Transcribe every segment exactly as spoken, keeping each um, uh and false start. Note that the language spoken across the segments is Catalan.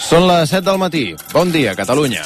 Són les set del matí. Bon dia, Catalunya.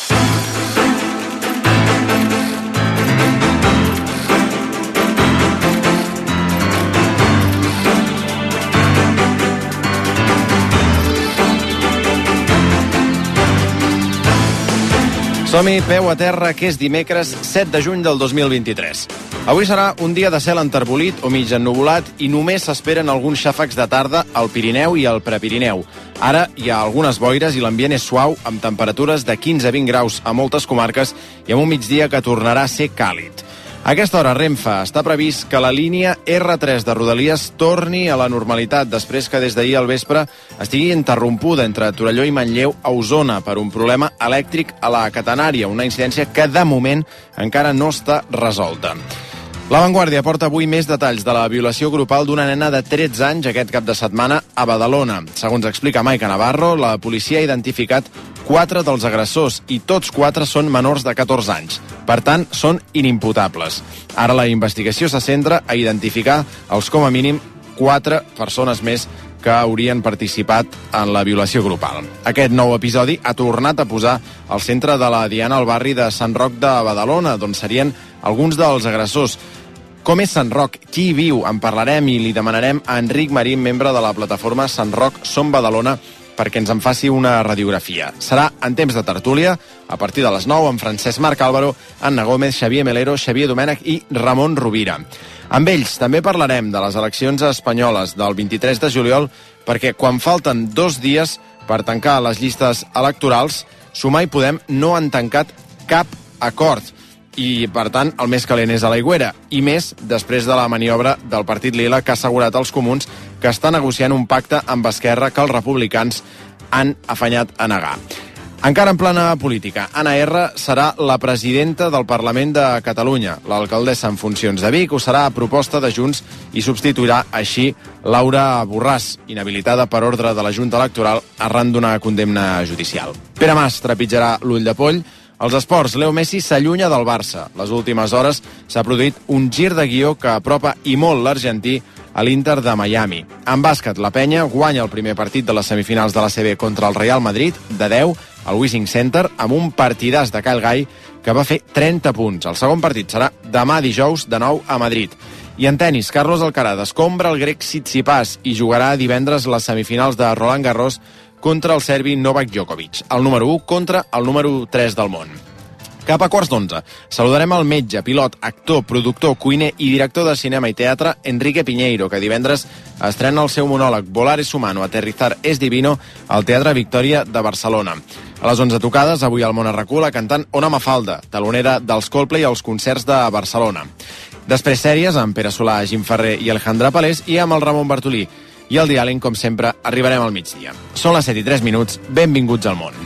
Som-hi, peu a terra, que és dimecres set de juny del dos mil vint-i-tres. Avui serà un dia de cel enterbolit o mig ennuvolat i només s'esperen alguns xàfecs de tarda al Pirineu i al Prepirineu. Ara hi ha algunes boires i l'ambient és suau, amb temperatures de quinze a vint graus a moltes comarques i amb un migdia que tornarà a ser càlid. A aquesta hora, Renfe està previst que la línia erre tres de Rodalies torni a la normalitat després que des d'ahir al vespre estigui interrompuda entre Torelló i Manlleu a Osona per un problema elèctric a la catenària, una incidència que de moment encara no està resolta. La Vanguardia porta avui més detalls de la violació grupal d'una nena de tretze anys aquest cap de setmana a Badalona. Segons explica Maica Navarro, la policia ha identificat quatre dels agressors i tots quatre són menors de catorze anys. Per tant, són inimputables. Ara la investigació se centra a identificar els com a mínim quatre persones més que haurien participat en la violació grupal. Aquest nou episodi ha tornat a posar al centre de la diana al barri de Sant Roc de Badalona, d'on serien alguns dels agressors. Com és Sant Roc? Qui hi viu? En parlarem i li demanarem a Enric Marín, membre de la plataforma Sant Roc Som Badalona, perquè ens en faci una radiografia. Serà en temps de tertúlia, a partir de les nou, amb Francesc Marc Álvaro, Anna Gómez, Xavier Melero, Xavier Domènech i Ramon Rovira. Amb ells també parlarem de les eleccions espanyoles del vint-i-tres de juliol, perquè quan falten dos dies per tancar les llistes electorals, Sumar i Podem no han tancat cap acord. I, per tant, el més calent és a l'aigüera. I més després de la maniobra del Partit Lila, que ha assegurat als comuns que està negociant un pacte amb Esquerra que els republicans han afanyat a negar. Encara en plana política, Anna R serà la presidenta del Parlament de Catalunya. L'alcaldessa en funcions de Vic ho serà a proposta de Junts i substituirà així Laura Borràs, inhabilitada per ordre de la Junta Electoral arran d'una condemna judicial. Pere Mas trepitjarà l'ull de poll. Als esports, Leo Messi s'allunya del Barça. Les últimes hores s'ha produït un gir de guió que apropa i molt l'argentí a l'Inter de Miami. En bàsquet, la Penya guanya el primer partit de les semifinals de l'A C B contra el Real Madrid, de deu, al Wishing Center, amb un partidàs de Kyle Guy que va fer trenta punts. El segon partit serà demà dijous, de nou, a Madrid. I en tenis, Carlos Alcaraz escombra el grec Tsitsipas i jugarà divendres les semifinals de Roland Garros contra el serbi Novak Djokovic, el número u contra el número tres del món. Cap a quarts d'onze, saludarem el metge, pilot, actor, productor, cuiner i director de cinema i teatre Enrique Piñeiro, que divendres estrena el seu monòleg Volar es humano, aterrizar es divino al Teatre Victòria de Barcelona. A les onze tocades, avui al Món Arracula, cantant Ona Mafalda, talonera dels Coldplay als concerts de Barcelona. Després sèries amb Pere Solà, Jim Ferrer i Alejandra Palés i amb el Ramon Bartolí. I el diàleg, com sempre, arribarem al migdia. Són les set i tres minuts, benvinguts al món.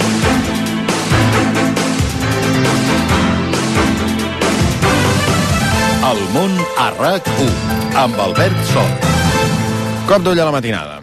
El món a RAC u, amb Albert Sol. Cop d'ull a la matinada.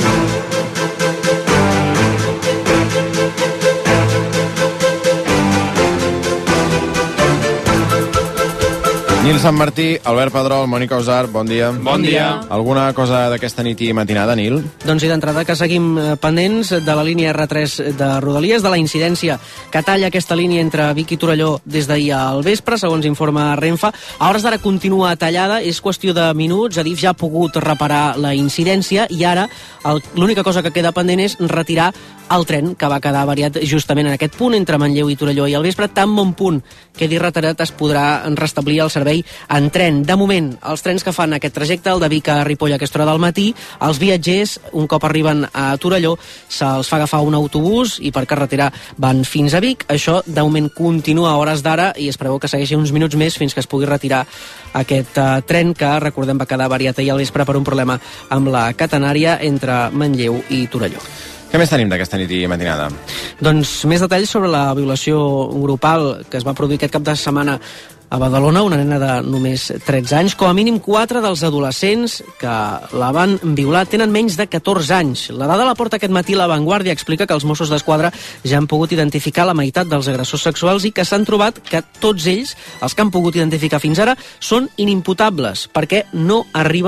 Nil Sant Martí, Albert Pedrol, Mònica Osar, bon dia. Bon dia. Alguna cosa d'aquesta nit i matinada, Nil? Doncs i d'entrada que seguim pendents de la línia erre tres de Rodalies, de la incidència que talla aquesta línia entre Vic i Torelló des d'ahir al vespre, segons informa Renfe. A hores d'ara continua tallada, és qüestió de minuts, Adif ja ha pogut reparar la incidència i ara l'única cosa que queda pendent és retirar el tren que va quedar avariat justament en aquest punt entre Manlleu i Torelló i al vespre, tan bon punt quedi retirat es podrà restablir el servei en tren. De moment, els trens que fan aquest trajecte, el de Vic a Ripoll a aquesta hora del matí, els viatgers, un cop arriben a Torelló, se'ls fa agafar un autobús i per carretera van fins a Vic. Això, de moment, continua a hores d'ara i es preveu que segueixi uns minuts més fins que es pugui retirar aquest uh, tren que, recordem, va quedar avariat ahir al vespre per un problema amb la catenària entre Manlleu i Torelló. Què més tenim d'aquesta nit i matinada? Doncs més detalls sobre la violació grupal que es va produir aquest cap de setmana a Badalona, una nena de només tretze anys. Com a mínim quatre dels adolescents que la van violar tenen menys de catorze anys. La dada la porta aquest matí La Vanguardia, explica que els Mossos d'Esquadra ja han pogut identificar la meitat dels agressors sexuals i que s'han trobat que tots ells, els que han pogut identificar fins ara, són inimputables perquè no arriben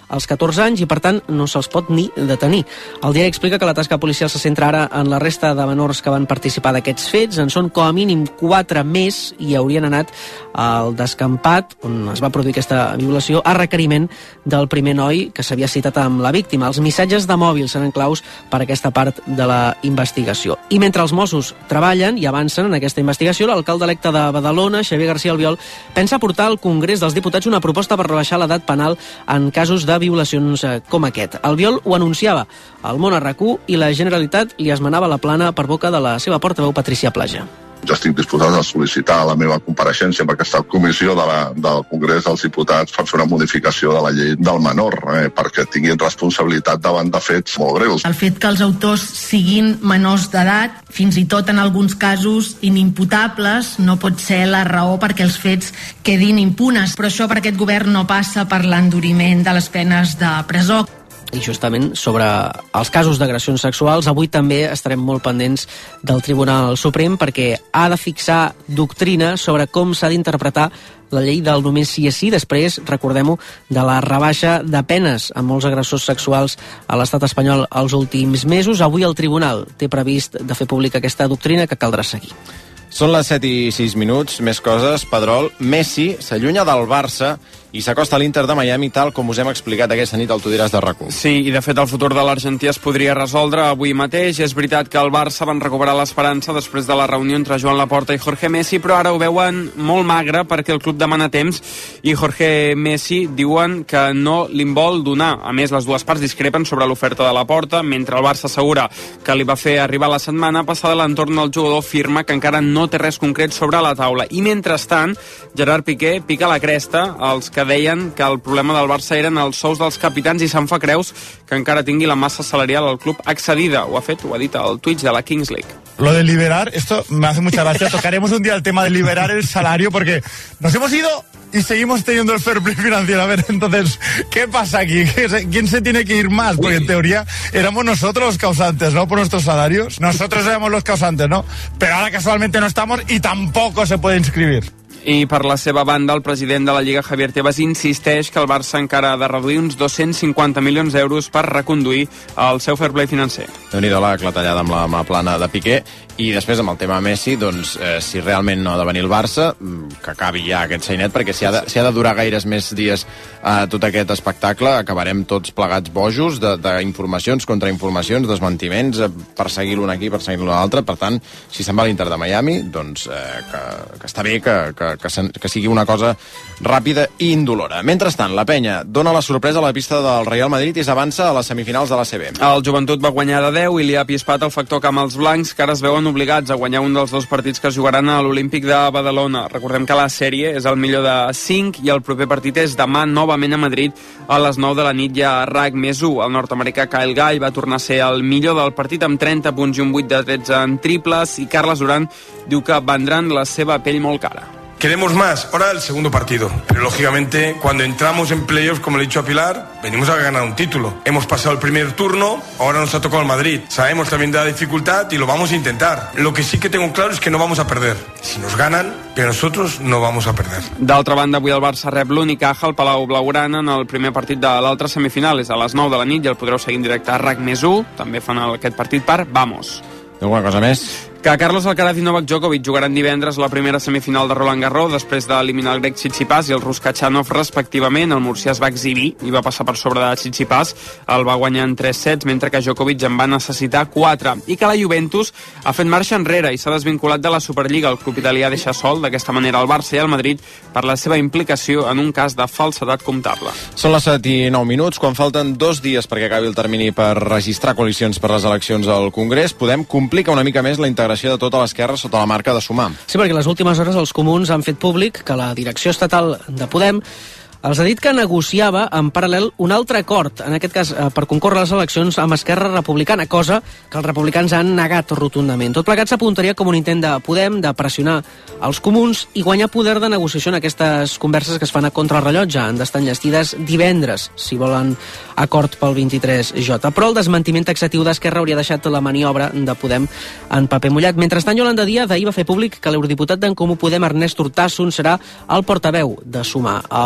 als catorze anys i, per tant, no se'ls pot ni detenir. El diari explica que la tasca policial se centra ara en la resta de menors que van participar d'aquests fets. En són com a mínim quatre més i haurien anat al descampat on es va produir aquesta violació a requeriment del primer noi que s'havia citat amb la víctima. Els missatges de mòbil seran claus per a aquesta part de la investigació. I mentre els Mossos treballen i avancen en aquesta investigació, l'alcalde electe de Badalona, Xavier García Albiol, pensa portar al Congrés dels Diputats una proposta per rebaixar l'edat penal en casos de violacions com aquest. Albiol ho anunciava al Món a RAC1 i la Generalitat li esmenava la plana per boca de la seva portaveu Patricia Plaja. Jo estic disposat a sol·licitar la meva compareixença en aquesta comissió de la, del Congrés dels Diputats per fer una modificació de la llei del menor, eh, perquè tinguin responsabilitat davant de fets molt greus. El fet que els autors siguin menors d'edat, fins i tot en alguns casos inimputables, no pot ser la raó perquè els fets quedin impunes. Però això per aquest govern no passa per l'enduriment de les penes de presó. I justament sobre els casos d'agressions sexuals, avui també estarem molt pendents del Tribunal Suprem perquè ha de fixar doctrina sobre com s'ha d'interpretar la llei del només sí és sí, després, recordem-ho, de la rebaixa de penes a molts agressors sexuals a l'estat espanyol els últims mesos. Avui el Tribunal té previst de fer pública aquesta doctrina que caldrà seguir. Són les set i sis minuts, més coses. Pedrol, Messi s'allunya del Barça i s'acosta a l'Inter de Miami, tal com us hem explicat aquesta nit al Tu diràs de RAC1. Sí, i de fet el futur de l'argentí es podria resoldre avui mateix. És veritat que el Barça van recuperar l'esperança després de la reunió entre Joan Laporta i Jorge Messi, però ara ho veuen molt magre perquè el club demana temps i Jorge Messi diuen que no li vol donar. A més, les dues parts discrepen sobre l'oferta de Laporta, mentre el Barça assegura que li va fer arribar la setmana passada. L'entorn del jugador firma que encara no té res concret sobre la taula. I mentrestant, Gerard Piqué pica la cresta als que deien que el problema del Barça eren els sous dels capitans i se'n fa creus que encara tingui la massa salarial al club excedida. Ho ha fet, ho ha dit al Twitch de la Kings League. Lo de liberar, esto me hace mucha gracia. Tocaremos un día el tema de liberar el salario porque nos hemos ido y seguimos teniendo el fair play financiero. A ver, entonces, ¿qué pasa aquí? ¿Quién se tiene que ir más? Porque en teoría éramos nosotros los causantes, ¿no? Por nuestros salarios. Nosotros éramos los causantes, ¿no? Pero ahora casualmente no estamos y tampoco se puede inscribir. I per la seva banda, el president de la Lliga, Javier Tebas, insisteix que el Barça encara ha de reduir uns dos-cents cinquanta milions d'euros per reconduir el seu fair play financer. Déu-n'hi-do la clatellada amb la mà plana de Piqué. I després, amb el tema Messi, doncs, eh, si realment no ha de venir el Barça, que acabi ja aquest sainet, perquè si ha de, si ha de durar gaires més dies eh, tot aquest espectacle, acabarem tots plegats bojos d'informacions, contrainformacions, desmentiments, eh, perseguir l'un aquí, perseguir l'un altre. Per tant, si se'n va a l'Inter de Miami, doncs eh, que, que està bé que, que, que, sen, que sigui una cosa ràpida i indolora. Mentrestant, la penya dona la sorpresa a la pista del Real Madrid i s'avança a les semifinals de la A C B. El Joventut va guanyar de deu i li ha pispat el factor camp als blancs, que ara es veuen obligats a guanyar un dels dos partits que es jugaran a l'Olímpic de Badalona. Recordem que la sèrie és el millor de cinc i el proper partit és demà novament a Madrid a les nou de la nit ja a RAC més u. El nord-americà Kyle Guy va tornar a ser el millor del partit amb trenta punts i un vuit de tretze en triples i Carles Duran diu que vendran la seva pell molt cara. Queremos más, ahora el segundo partido. Pero lógicamente, cuando entramos en playoffs, como le he dicho a Pilar, venimos a ganar un título. Hemos pasado el primer turno, ahora nos ha tocado el Madrid. Sabemos también de la dificultad y lo vamos a intentar. Lo que sí que tengo claro es que no vamos a perder. Si nos ganan, pero nosotros no vamos a perder. D'altra banda, avui el Barça rep l'Unicaja al Palau Blaugrana en el primer partit de l'altra semifinal. És a les nou de la nit i el podreu seguir en directe a RAC més u. També fan aquest partit per Vamos. Alguna cosa més? Que Carlos Alcaraz i Novak Djokovic jugaran divendres la primera semifinal de Roland Garros després d'eliminar el grec Tsitsipas i el rus Khachanov respectivament. El murcià es va exhibir i va passar per sobre de Tsitsipas. El va guanyar en tres sets, mentre que Djokovic en va necessitar quatre. I que la Juventus ha fet marxa enrere i s'ha desvinculat de la Superliga. El club italià deixa sol d'aquesta manera el Barça i el Madrid per la seva implicació en un cas de falsedat comptable. Són les set i nou minuts. Quan falten dos dies perquè acabi el termini per registrar coalicions per les eleccions al Congrés, podem complicar una mica més la integració de tota l'esquerra sota la marca de Sumar. Sí, perquè les últimes hores els comuns han fet públic que la direcció estatal de Podem els ha dit que negociava en paral·lel un altre acord, en aquest cas per concórrer a les eleccions amb Esquerra Republicana, cosa que els republicans han negat rotundament. Tot plegat s'apuntaria com un intent de Podem de pressionar els comuns i guanyar poder de negociació en aquestes converses que es fan a contrarrellotge. Han d'estar enllestides divendres, si volen acord pel vint-i-tres J. Però el desmentiment taxatiu d'Esquerra hauria deixat la maniobra de Podem en paper mullat. Mentrestant, Yolanda Díaz d'ahir va fer públic que l'eurodiputat d'en Comú Podem, Ernest Urtasun, serà el portaveu de Sumar. El nom deixa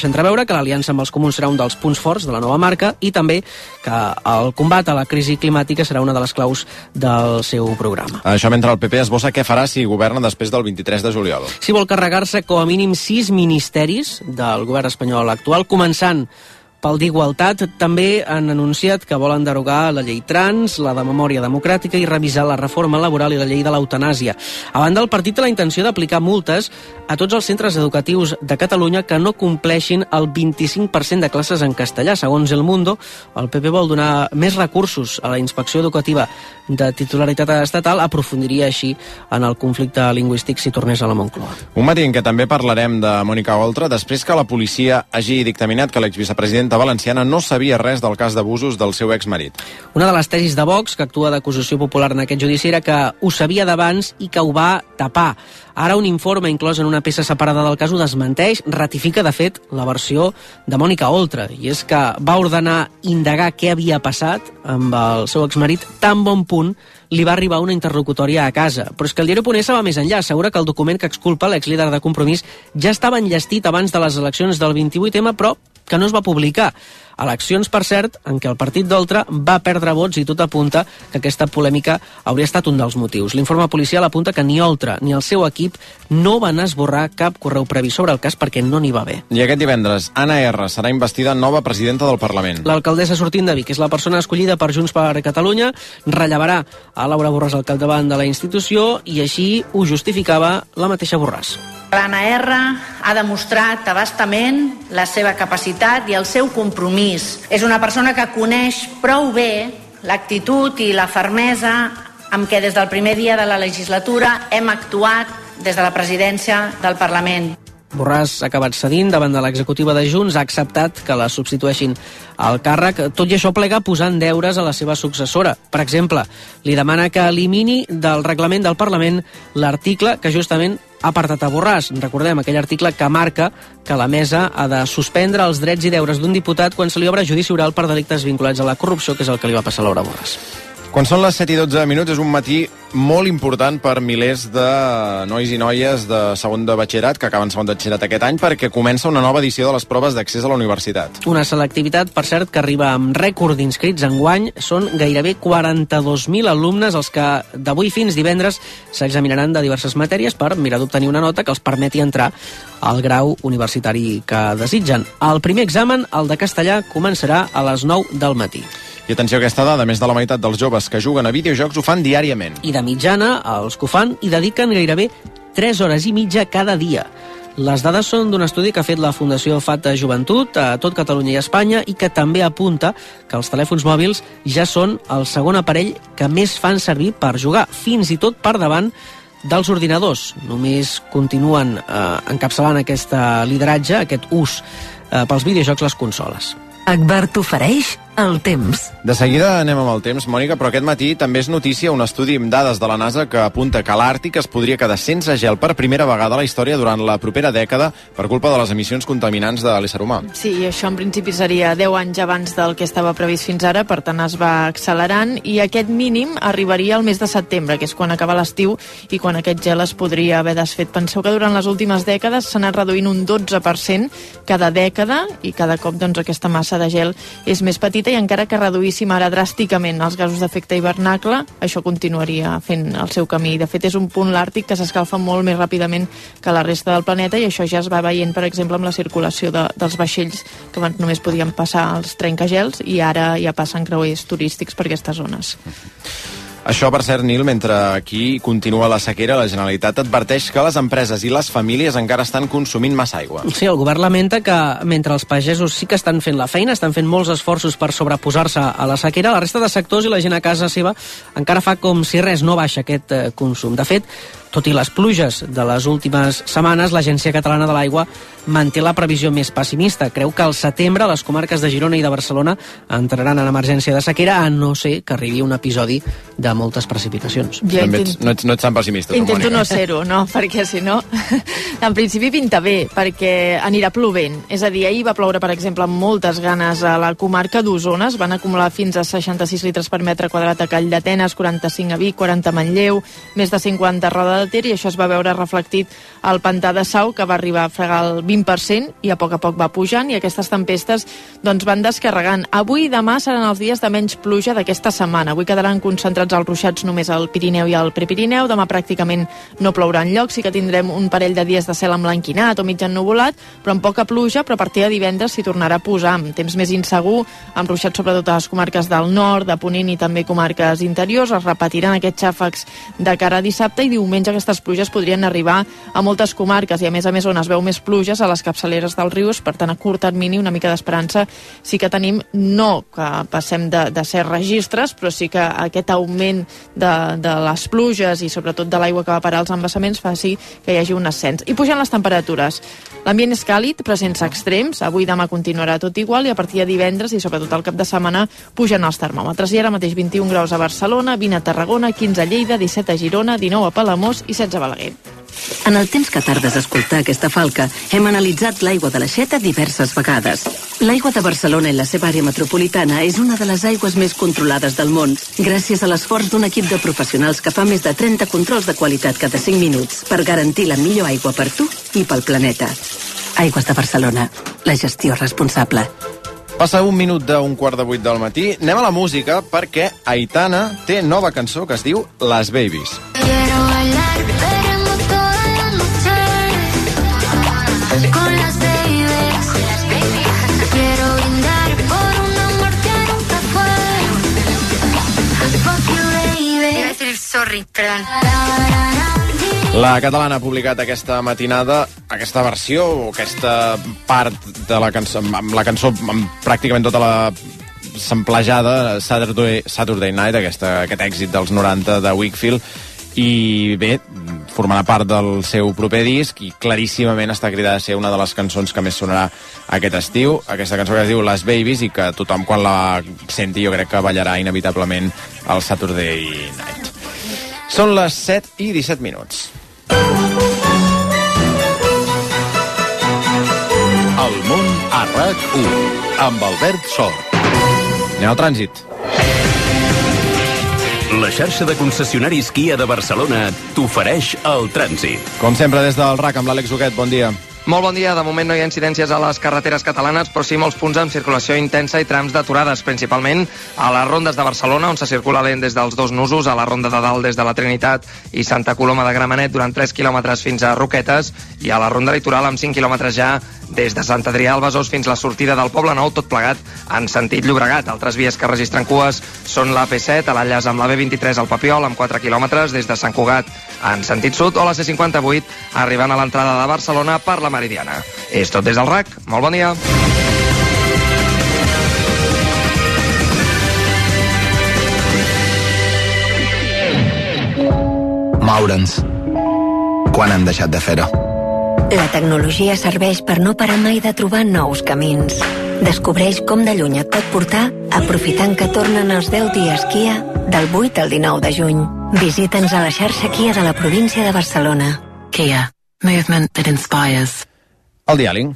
deixa entreveure que l'aliança amb els comuns serà un dels punts forts de la nova marca i també que el combat a la crisi climàtica serà una de les claus del seu programa. Això mentre el P P esbossa què farà si governa després del vint-i-tres de juliol. Si vol carregar-se com a mínim sis ministeris del govern espanyol actual, començant pel d'Igualtat, també han anunciat que volen derogar la llei trans, la de memòria democràtica i revisar la reforma laboral i la llei de l'eutanàsia. A banda, el partit té la intenció d'aplicar multes a tots els centres educatius de Catalunya que no compleixin el vint-i-cinc per cent de classes en castellà. Segons El Mundo, el P P vol donar més recursos a la inspecció educativa de titularitat estatal, aprofundiria així en el conflicte lingüístic si tornés a la Moncloa. Un matí en què també parlarem de Mònica Oltra, després que la policia hagi dictaminat que l'exvicepresidenta valenciana no sabia res del cas d'abusos del seu exmarit. Una de les tesis de Vox, que actua d'acusació popular en aquest judici, era que ho sabia d'abans i que ho va tapar. Ara un informe inclòs en una peça separada del cas ho desmenteix, ratifica, de fet, la versió de Mònica Oltra, i és que va ordenar indagar què havia passat amb el seu exmarit tan bon punt li va arribar una interlocutòria a casa. Però és que el diari Ponesa va més enllà. Assegura que el document que exculpa l'exlíder de Compromís ja estava enllestit abans de les eleccions del vint-i-vuit ema, però que no es va publicar. Eleccions, per cert, en què el partit d'Oltra va perdre vots i tot apunta que aquesta polèmica hauria estat un dels motius. L'informe policial apunta que ni Oltra ni el seu equip no van esborrar cap correu previ sobre el cas perquè no n'hi va haver. I aquest divendres, Anna R serà investida nova presidenta del Parlament. L'alcaldessa sortint de Vic és la persona escollida per Junts per Catalunya, rellevarà a Laura Borràs al capdavant de la institució i així ho justificava la mateixa Borràs. L'Anna R ha demostrat abastament la seva capacitat i el seu compromís. És una persona que coneix prou bé l'actitud i la fermesa amb què des del primer dia de la legislatura hem actuat des de la presidència del Parlament. Borràs ha acabat cedint davant de l'executiva de Junts, ha acceptat que la substitueixin al càrrec. Tot i això plega posant deures a la seva successora. Per exemple, li demana que elimini del reglament del Parlament l'article que justament ha apartat a Borràs. Recordem aquell article que marca que la mesa ha de suspendre els drets i deures d'un diputat quan se li obre judici oral per delictes vinculats a la corrupció, que és el que li va passar a Laura Borràs. Quan són les set i dotze minuts és un matí molt important per milers de nois i noies de segon de batxillerat que acaben segon de batxillerat aquest any perquè comença una nova edició de les proves d'accés a la universitat. Una selectivitat, per cert, que arriba amb rècord d'inscrits enguany. Són gairebé quaranta-dos mil alumnes els que d'avui fins divendres s'examinaran de diverses matèries per mirar d'obtenir una nota que els permeti entrar al grau universitari que desitgen. El primer examen, el de castellà, començarà a les nou del matí. I atenció a aquesta dada, més de la meitat dels joves que juguen a videojocs ho fan diàriament. I de mitjana, els que ho fan hi dediquen gairebé tres hores i mitja cada dia. Les dades són d'un estudi que ha fet la Fundació Fata Joventut a tot Catalunya i Espanya i que també apunta que els telèfons mòbils ja són el segon aparell que més fan servir per jugar, fins i tot per davant dels ordinadors. Només continuen eh, encapçalant aquest lideratge, aquest ús eh, pels videojocs, les consoles. Agbar t'ofereix el temps. De seguida anem amb el temps, Mònica, però aquest matí també és notícia un estudi amb dades de la NASA que apunta que l'Àrtic es podria quedar sense gel per primera vegada a la història durant la propera dècada per culpa de les emissions contaminants de l'ésser humà. Sí, i això en principi seria deu anys abans del que estava previst fins ara, per tant es va accelerant, i aquest mínim arribaria al mes de setembre, que és quan acaba l'estiu i quan aquest gel es podria haver desfet. Penseu que durant les últimes dècades s'ha anat reduint un dotze per cent cada dècada i cada cop doncs, aquesta massa de gel és més petita, i encara que reduíssim ara dràsticament els gasos d'efecte hivernacle, això continuaria fent el seu camí. De fet, és un punt l'Àrtic que s'escalfa molt més ràpidament que la resta del planeta, i això ja es va veient, per exemple, amb la circulació de, dels vaixells, que abans només podien passar els trencagels i ara ja passen creuers turístics per aquestes zones. Això, per cert, Nil, mentre aquí continua la sequera, la Generalitat adverteix que les empreses i les famílies encara estan consumint massa aigua. Sí, el govern lamenta que mentre els pagesos sí que estan fent la feina, estan fent molts esforços per sobreposar-se a la sequera, la resta de sectors i la gent a casa seva encara fa com si res, no baixa aquest eh, consum. De fet, tot i les pluges de les últimes setmanes, l'Agència Catalana de l'Aigua manté la previsió més pessimista. Creu que al setembre les comarques de Girona i de Barcelona entraran en emergència de sequera, a no ser que arribi un episodi de de moltes precipitacions. Jo no, intent... ets, no, ets, no ets tan pessimista, tu, Intento Mònica. no ser-ho, no? Perquè si no... En principi pinta bé, perquè anirà plovent. És a dir, ahir va ploure, per exemple, amb moltes ganes a la comarca d'Osona. Es van acumular fins a seixanta-sis litres per metre quadrat a Call d'Atenes, quaranta-cinc a Vic, quaranta a Manlleu, més de cinquanta a Roda de Ter, i això es va veure reflectit al pantà de Sau, que va arribar a fregar el vint per cent i a poc a poc va pujant, i aquestes tempestes doncs, van descarregant. Avui i demà seran els dies de menys pluja d'aquesta setmana. Avui quedaran concentrats els ruixats només al Pirineu i al Prepirineu. Demà pràcticament no plourà enlloc. Sí que tindrem un parell de dies de cel emblanquinat o mig ennuvolat, però amb poca pluja, però a partir de divendres s'hi tornarà a posar amb temps més insegur, amb ruixats sobretot a les comarques del nord, de Ponent i també comarques interiors. Es repetiran aquests xàfecs de cara a dissabte, i diumenge aquestes pluges podrien arribar a moltes comarques, i a més a més on es veu més pluges a les capçaleres dels rius. Per tant, a curt termini una mica d'esperança sí que tenim, no que passem de, de ser registres, però sí que aquest augment de, de les pluges i sobretot de l'aigua que va parar als embassaments faci que hi hagi un ascens. I pugen les temperatures. L'ambient és càlid, però sense extrems. Avui demà continuarà tot igual, i a partir de divendres i sobretot al cap de setmana pugen els termòmetres. I ara mateix vint-i-un graus a Barcelona, vint a Tarragona, quinze a Lleida, disset a Girona, dinou a Palamós i setze a Balaguer. En el temps que tardes a escoltar aquesta falca, hem analitzat l'aigua de l'Aixeta diverses vegades. L'aigua de Barcelona i la seva àrea metropolitana és una de les aigües més controlades del món, gràcies a l'esforç d'un equip de professionals que fa més de trenta controls de qualitat cada cinc minuts per garantir la millor aigua per tu i pel planeta. Aigües de Barcelona, la gestió responsable. Passa un minut d'un quart de vuit del matí. Anem a la música perquè Aitana té nova cançó que es diu Las Babies. Con las babies, quiero brindar por un amor que nunca fue. Fuck you, baby. Iba a decir sorry, perdón. La catalana ha publicat aquesta matinada aquesta versió, o aquesta part de la cançó, amb la cançó amb pràcticament tota la samplejada, Saturday, Saturday Night, aquesta, aquest èxit dels noranta de Wakefield, i bé, formarà part del seu proper disc i claríssimament està cridada a ser una de les cançons que més sonarà aquest estiu. Aquesta cançó que es diu Las Babies i que tothom quan la senti jo crec que ballarà inevitablement al Saturday Night. Són les set i disset minuts. El món a RAC u amb Albert Sort. Anem al trànsit. La xarxa de concessionaris Kia de Barcelona t'ofereix el trànsit. Com sempre des del RAC amb l'Àlex Huguet, bon dia. Molt bon dia. De moment no hi ha incidències a les carreteres catalanes, però sí molts punts amb circulació intensa i trams d'aturades, principalment a les rondes de Barcelona, on se circula lent des dels dos nusos, a la ronda de dalt des de la Trinitat i Santa Coloma de Gramenet durant tres quilòmetres fins a Roquetes, i a la ronda litoral amb cinc quilòmetres ja des de Sant Adrià al Besòs fins a la sortida del Poble Nou, tot plegat en sentit Llobregat. Altres vies que registren cues són la P set a l'enllaç amb la B vint-i-tres al Papiol, amb quatre quilòmetres des de Sant Cugat en sentit sud, o la C cinquanta-vuit arribant a l'entrada de Barcelona per la Meridiana. És tot des del RAC. Molt bon dia. Moure'ns. Quan hem deixat de fer-ho? La tecnologia serveix per no parar mai de trobar nous camins. Descobreix com de lluny et pot portar aprofitant que tornen els deu dies Kia del vuit al dinou de juny. Visita'ns a la xarxa Kia de la província de Barcelona. Kia. Movement that inspires. El diàling.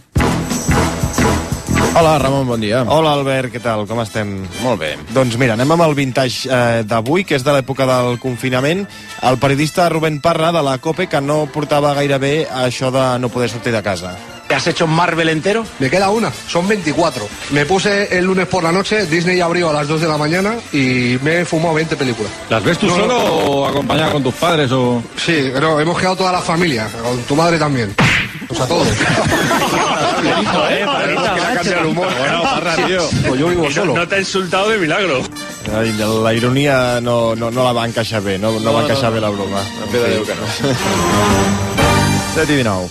Hola, Ramon, bon dia. Hola, Albert, què tal? Com estem? Molt bé. Doncs mira, anem amb el vintage eh, d'avui, que és de l'època del confinament. El periodista Rubén Parra, de la COPE, que no portava gaire bé això de no poder sortir de casa. ¿Te has hecho Marvel entero? Me queda una, son veinticuatro. Me puse el lunes por la noche, Disney abrió a las dos de la mañana y me he fumado veinte películas. ¿Las ves tú no, solo no, o acompañado con tus padres? O... Sí, pero hemos quedado toda la familia, con tu madre también. O sea, todos. Bonito, ¿eh? Bonito, el humor. Bueno, Parra, tío. Pues yo vivo solo. No te ha insultado de milagro. Ai, la ironia no, no, no la va encaixar bé, no, no, no va encaixar no, no. bé la broma. En fi, Déu que no. set i dinou.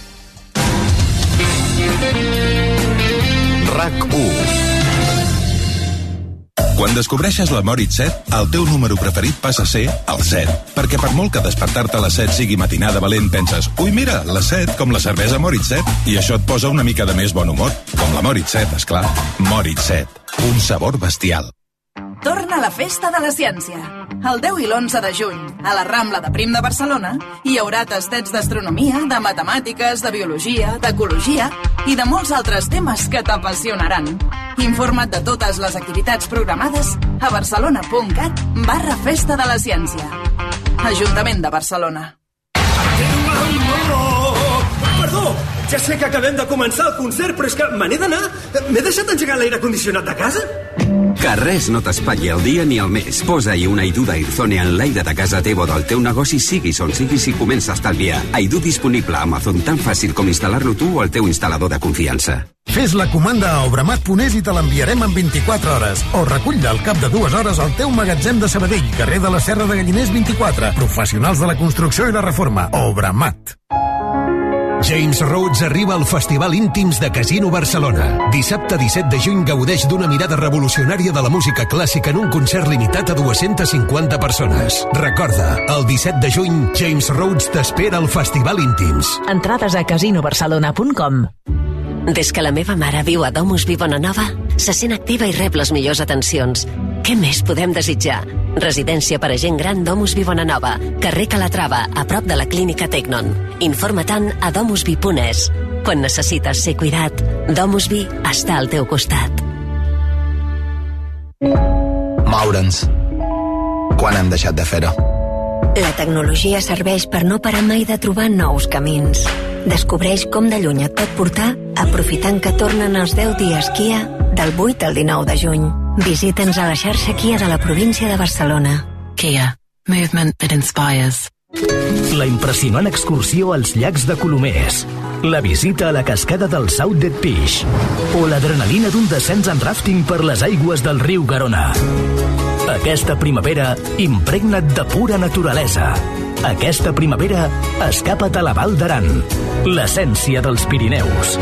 RAC u. Quan descobreixes la Moritz set, el teu número preferit passa a ser el set. Perquè per molt que despertar-te a les set sigui matinada valent, penses, ui, mira, la set, com la cervesa Moritz set. I això et posa una mica de més bon humor. Com la Moritz set, esclar. Moritz set. Un sabor bestial. torna la Festa de la Ciència. El deu i l'onze de juny, a la Rambla de Prim de Barcelona, hi haurà tastets d'astronomia, de matemàtiques, de biologia, d'ecologia i de molts altres temes que t'apassionaran. Informa't de totes les activitats programades a barcelona.cat barra Festa de la Ciència. Ajuntament de Barcelona. Perdó, ja sé que acabem de començar el concert, però és que me n'he d'anar. M'he deixat engegar l'aire condicionat de casa? Que res no t'espatlli el dia ni el mes. Posa-hi una Aidú d'Airzone en l'aire de casa teva o del teu negoci, siguis on siguis, i comença a estalviar. Aidú disponible a Amazon, tan fàcil com instal·lar-lo tu o el teu instal·lador de confiança. Fes la comanda a obramat punt es i te l'enviarem en vint-i-quatre hores. O recull-la al cap de dues hores al teu magatzem de Sabadell, carrer de la Serra de Galliners vint-i-quatre. Professionals de la construcció i la reforma. Obramat. James Rhodes arriba al Festival Íntims de Casino Barcelona. Dissabte disset de juny gaudeix d'una mirada revolucionària de la música clàssica en un concert limitat a dues-centes cinquanta persones. Recorda, el disset de juny, James Rhodes t'espera al Festival Íntims. Entrades a casino barcelona punt com. Des que la meva mare viu a DomusVi Bonanova, se sent activa i rep les millors atencions. Què més podem desitjar? Residència per a gent gran DomusVi Bonanova, carrer Calatrava, a prop de la clínica Tecnon. Informa-te'n a domusvi punt es. Quan necessites ser cuidat, DomusVi està al teu costat. Moure'ns. Quan hem deixat de fer-ho? La tecnologia serveix per no parar mai de trobar nous camins. Descobreix com de lluny et pot portar aprofitant que tornen els deu dies Kia del vuit al dinou de juny. Visita'ns a la xarxa Kia de la província de Barcelona. Kia. Movement that inspires. La impressionant excursió als llacs de Colomers. La visita a la cascada del South Dead Fish. O l'adrenalina d'un descens en ràfting per les aigües del riu Garona. Aquesta primavera, impregna't de pura naturalesa. Aquesta primavera, escapa't a la Val d'Aran, l'essència dels Pirineus.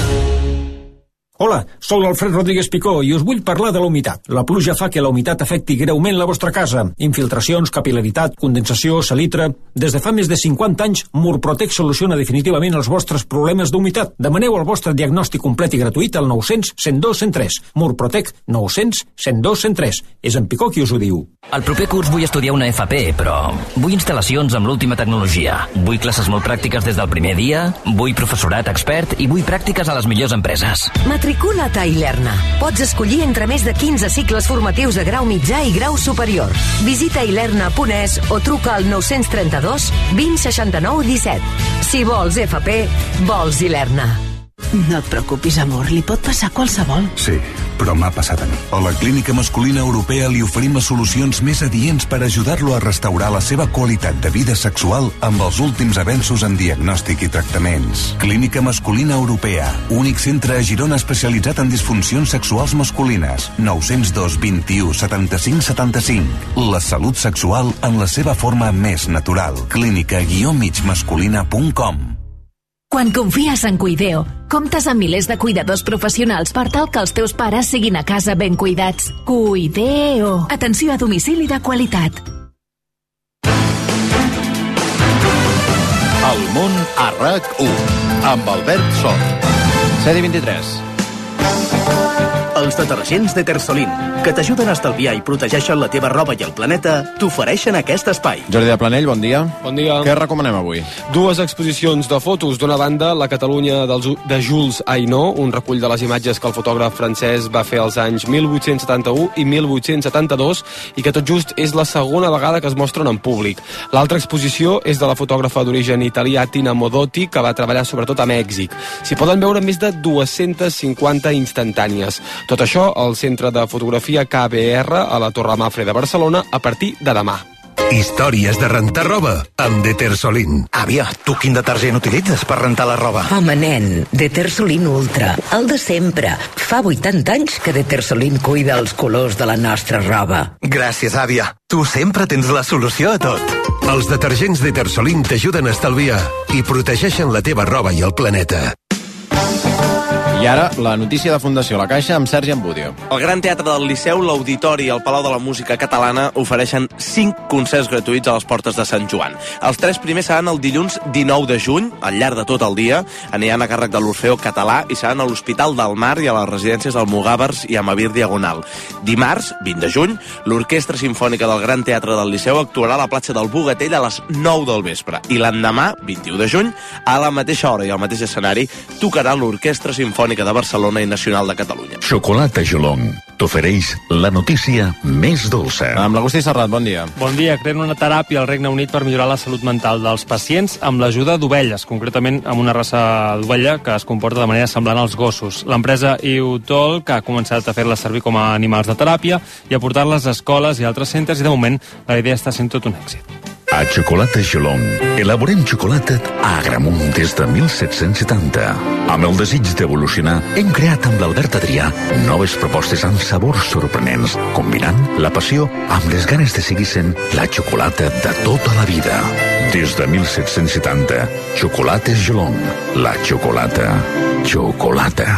Hola, sóc l'Alfred Rodríguez Picó i us vull parlar de la humitat. La pluja fa que la humitat afecti greument la vostra casa. Infiltracions, capil·laritat, condensació, salitre... Des de fa més de cinquanta anys, Murprotec soluciona definitivament els vostres problemes d'humitat. Demaneu el vostre diagnòstic complet i gratuït al nou cents, cent dos, cent tres. Murprotec nou cents, cent dos, cent tres. És en Picó qui us ho diu. El proper curs vull estudiar una F P, però vull instal·lacions amb l'última tecnologia. Vull classes molt pràctiques des del primer dia, vull professorat expert i vull pràctiques a les millors empreses. Matricula't a Ilerna. Pots escollir entre més de quinze cicles formatius de grau mitjà i grau superior. Visita ilerna punt es o truca al nou trenta-dos, vint, seixanta-nou, disset. Si vols F P, vols Ilerna. No et preocupis, amor, li pot passar qualsevol. Sí, però m'ha passat a mi. A la Clínica Masculina Europea li oferim solucions més adients per ajudar-lo a restaurar la seva qualitat de vida sexual amb els últims avenços en diagnòstic i tractaments. Clínica Masculina Europea, únic centre a Girona especialitzat en disfuncions sexuals masculines. nou zero dos, vint-i-u, setanta-cinc, setanta-cinc. La salut sexual en la seva forma més natural. clínica guió mig masculina punt com. Quan confies en Cuideo, comptes amb milers de cuidadors professionals per tal que els teus pares siguin a casa ben cuidats. Cuideo. Atenció a domicili de qualitat. El món a RAC u, amb Albert Sort. set i vint-i-tres. Els detergents de Tersolín, que t'ajuden a estalviar i protegeixen la teva roba i el planeta, t'ofereixen aquest espai. Jordi de Planell, bon dia. Bon dia. Què recomanem avui? Dues exposicions de fotos. D'una banda, la Catalunya dels, de Jules Aynaud, un recull de les imatges que el fotògraf francès va fer als anys mil vuit-cents setanta-u i mil vuit-cents setanta-dos i que tot just és la segona vegada que es mostren en públic. L'altra exposició és de la fotògrafa d'origen italià Tina Modotti, que va treballar sobretot a Mèxic. S'hi poden veure més de dues-centes cinquanta instantànies. Tot això al Centre de Fotografia K B R a la Torre Mafre de Barcelona a partir de demà. Històries de rentar roba amb Detersolín. Àvia, tu quin detergent utilitzes per rentar la roba? Home, nen, Detersolín Ultra, el de sempre. Fa vuitanta anys que Detersolín cuida els colors de la nostra roba. Gràcies, àvia. Tu sempre tens la solució a tot. Els detergents Detersolín t'ajuden a estalviar i protegeixen la teva roba i el planeta. I ara, la notícia de Fundació La Caixa amb Sergi Ambudio. El Gran Teatre del Liceu, l'Auditori i el Palau de la Música Catalana ofereixen cinc concerts gratuïts a les portes de Sant Joan. Els tres primers seran el dilluns dinou de juny, al llarg de tot el dia. Aniran a càrrec de l'Orfeó Català i seran a l'Hospital del Mar i a les residències Almogàvers i Amavir Diagonal. Dimarts, vint de juny, l'Orquestra Simfònica del Gran Teatre del Liceu actuarà a la platja del Bogatell a les nou del vespre. I l'endemà, vint-i-u de juny, a la mateixa hora i al mateix escenari, tocarà l'Orquestra Simfònica de Barcelona i Nacional de Catalunya. Xocolata Jolong t'ofereix la notícia més dolça. Amb l'Agustí Serrat, bon dia. Bon dia. Creen una teràpia al Regne Unit per millorar la salut mental dels pacients amb l'ajuda d'ovelles, concretament amb una raça d'ovella que es comporta de manera semblant als gossos. L'empresa EUTOL, que ha començat a fer-les servir com a animals de teràpia i a portar-les a escoles i altres centres, i de moment la idea està sent tot un èxit. A Xocolata Jolong elaborem xocolata a Agramunt des de mil set-cents setanta. Amb el desig d'evolucionar, hem creat amb l'Albert Adrià noves propostes amb sabors sorprenents, combinant la passió amb les ganes de seguir sent la xocolata de tota la vida. Des de mil set-cents setanta, Xocolata Jolong, la xocolata, xocolata.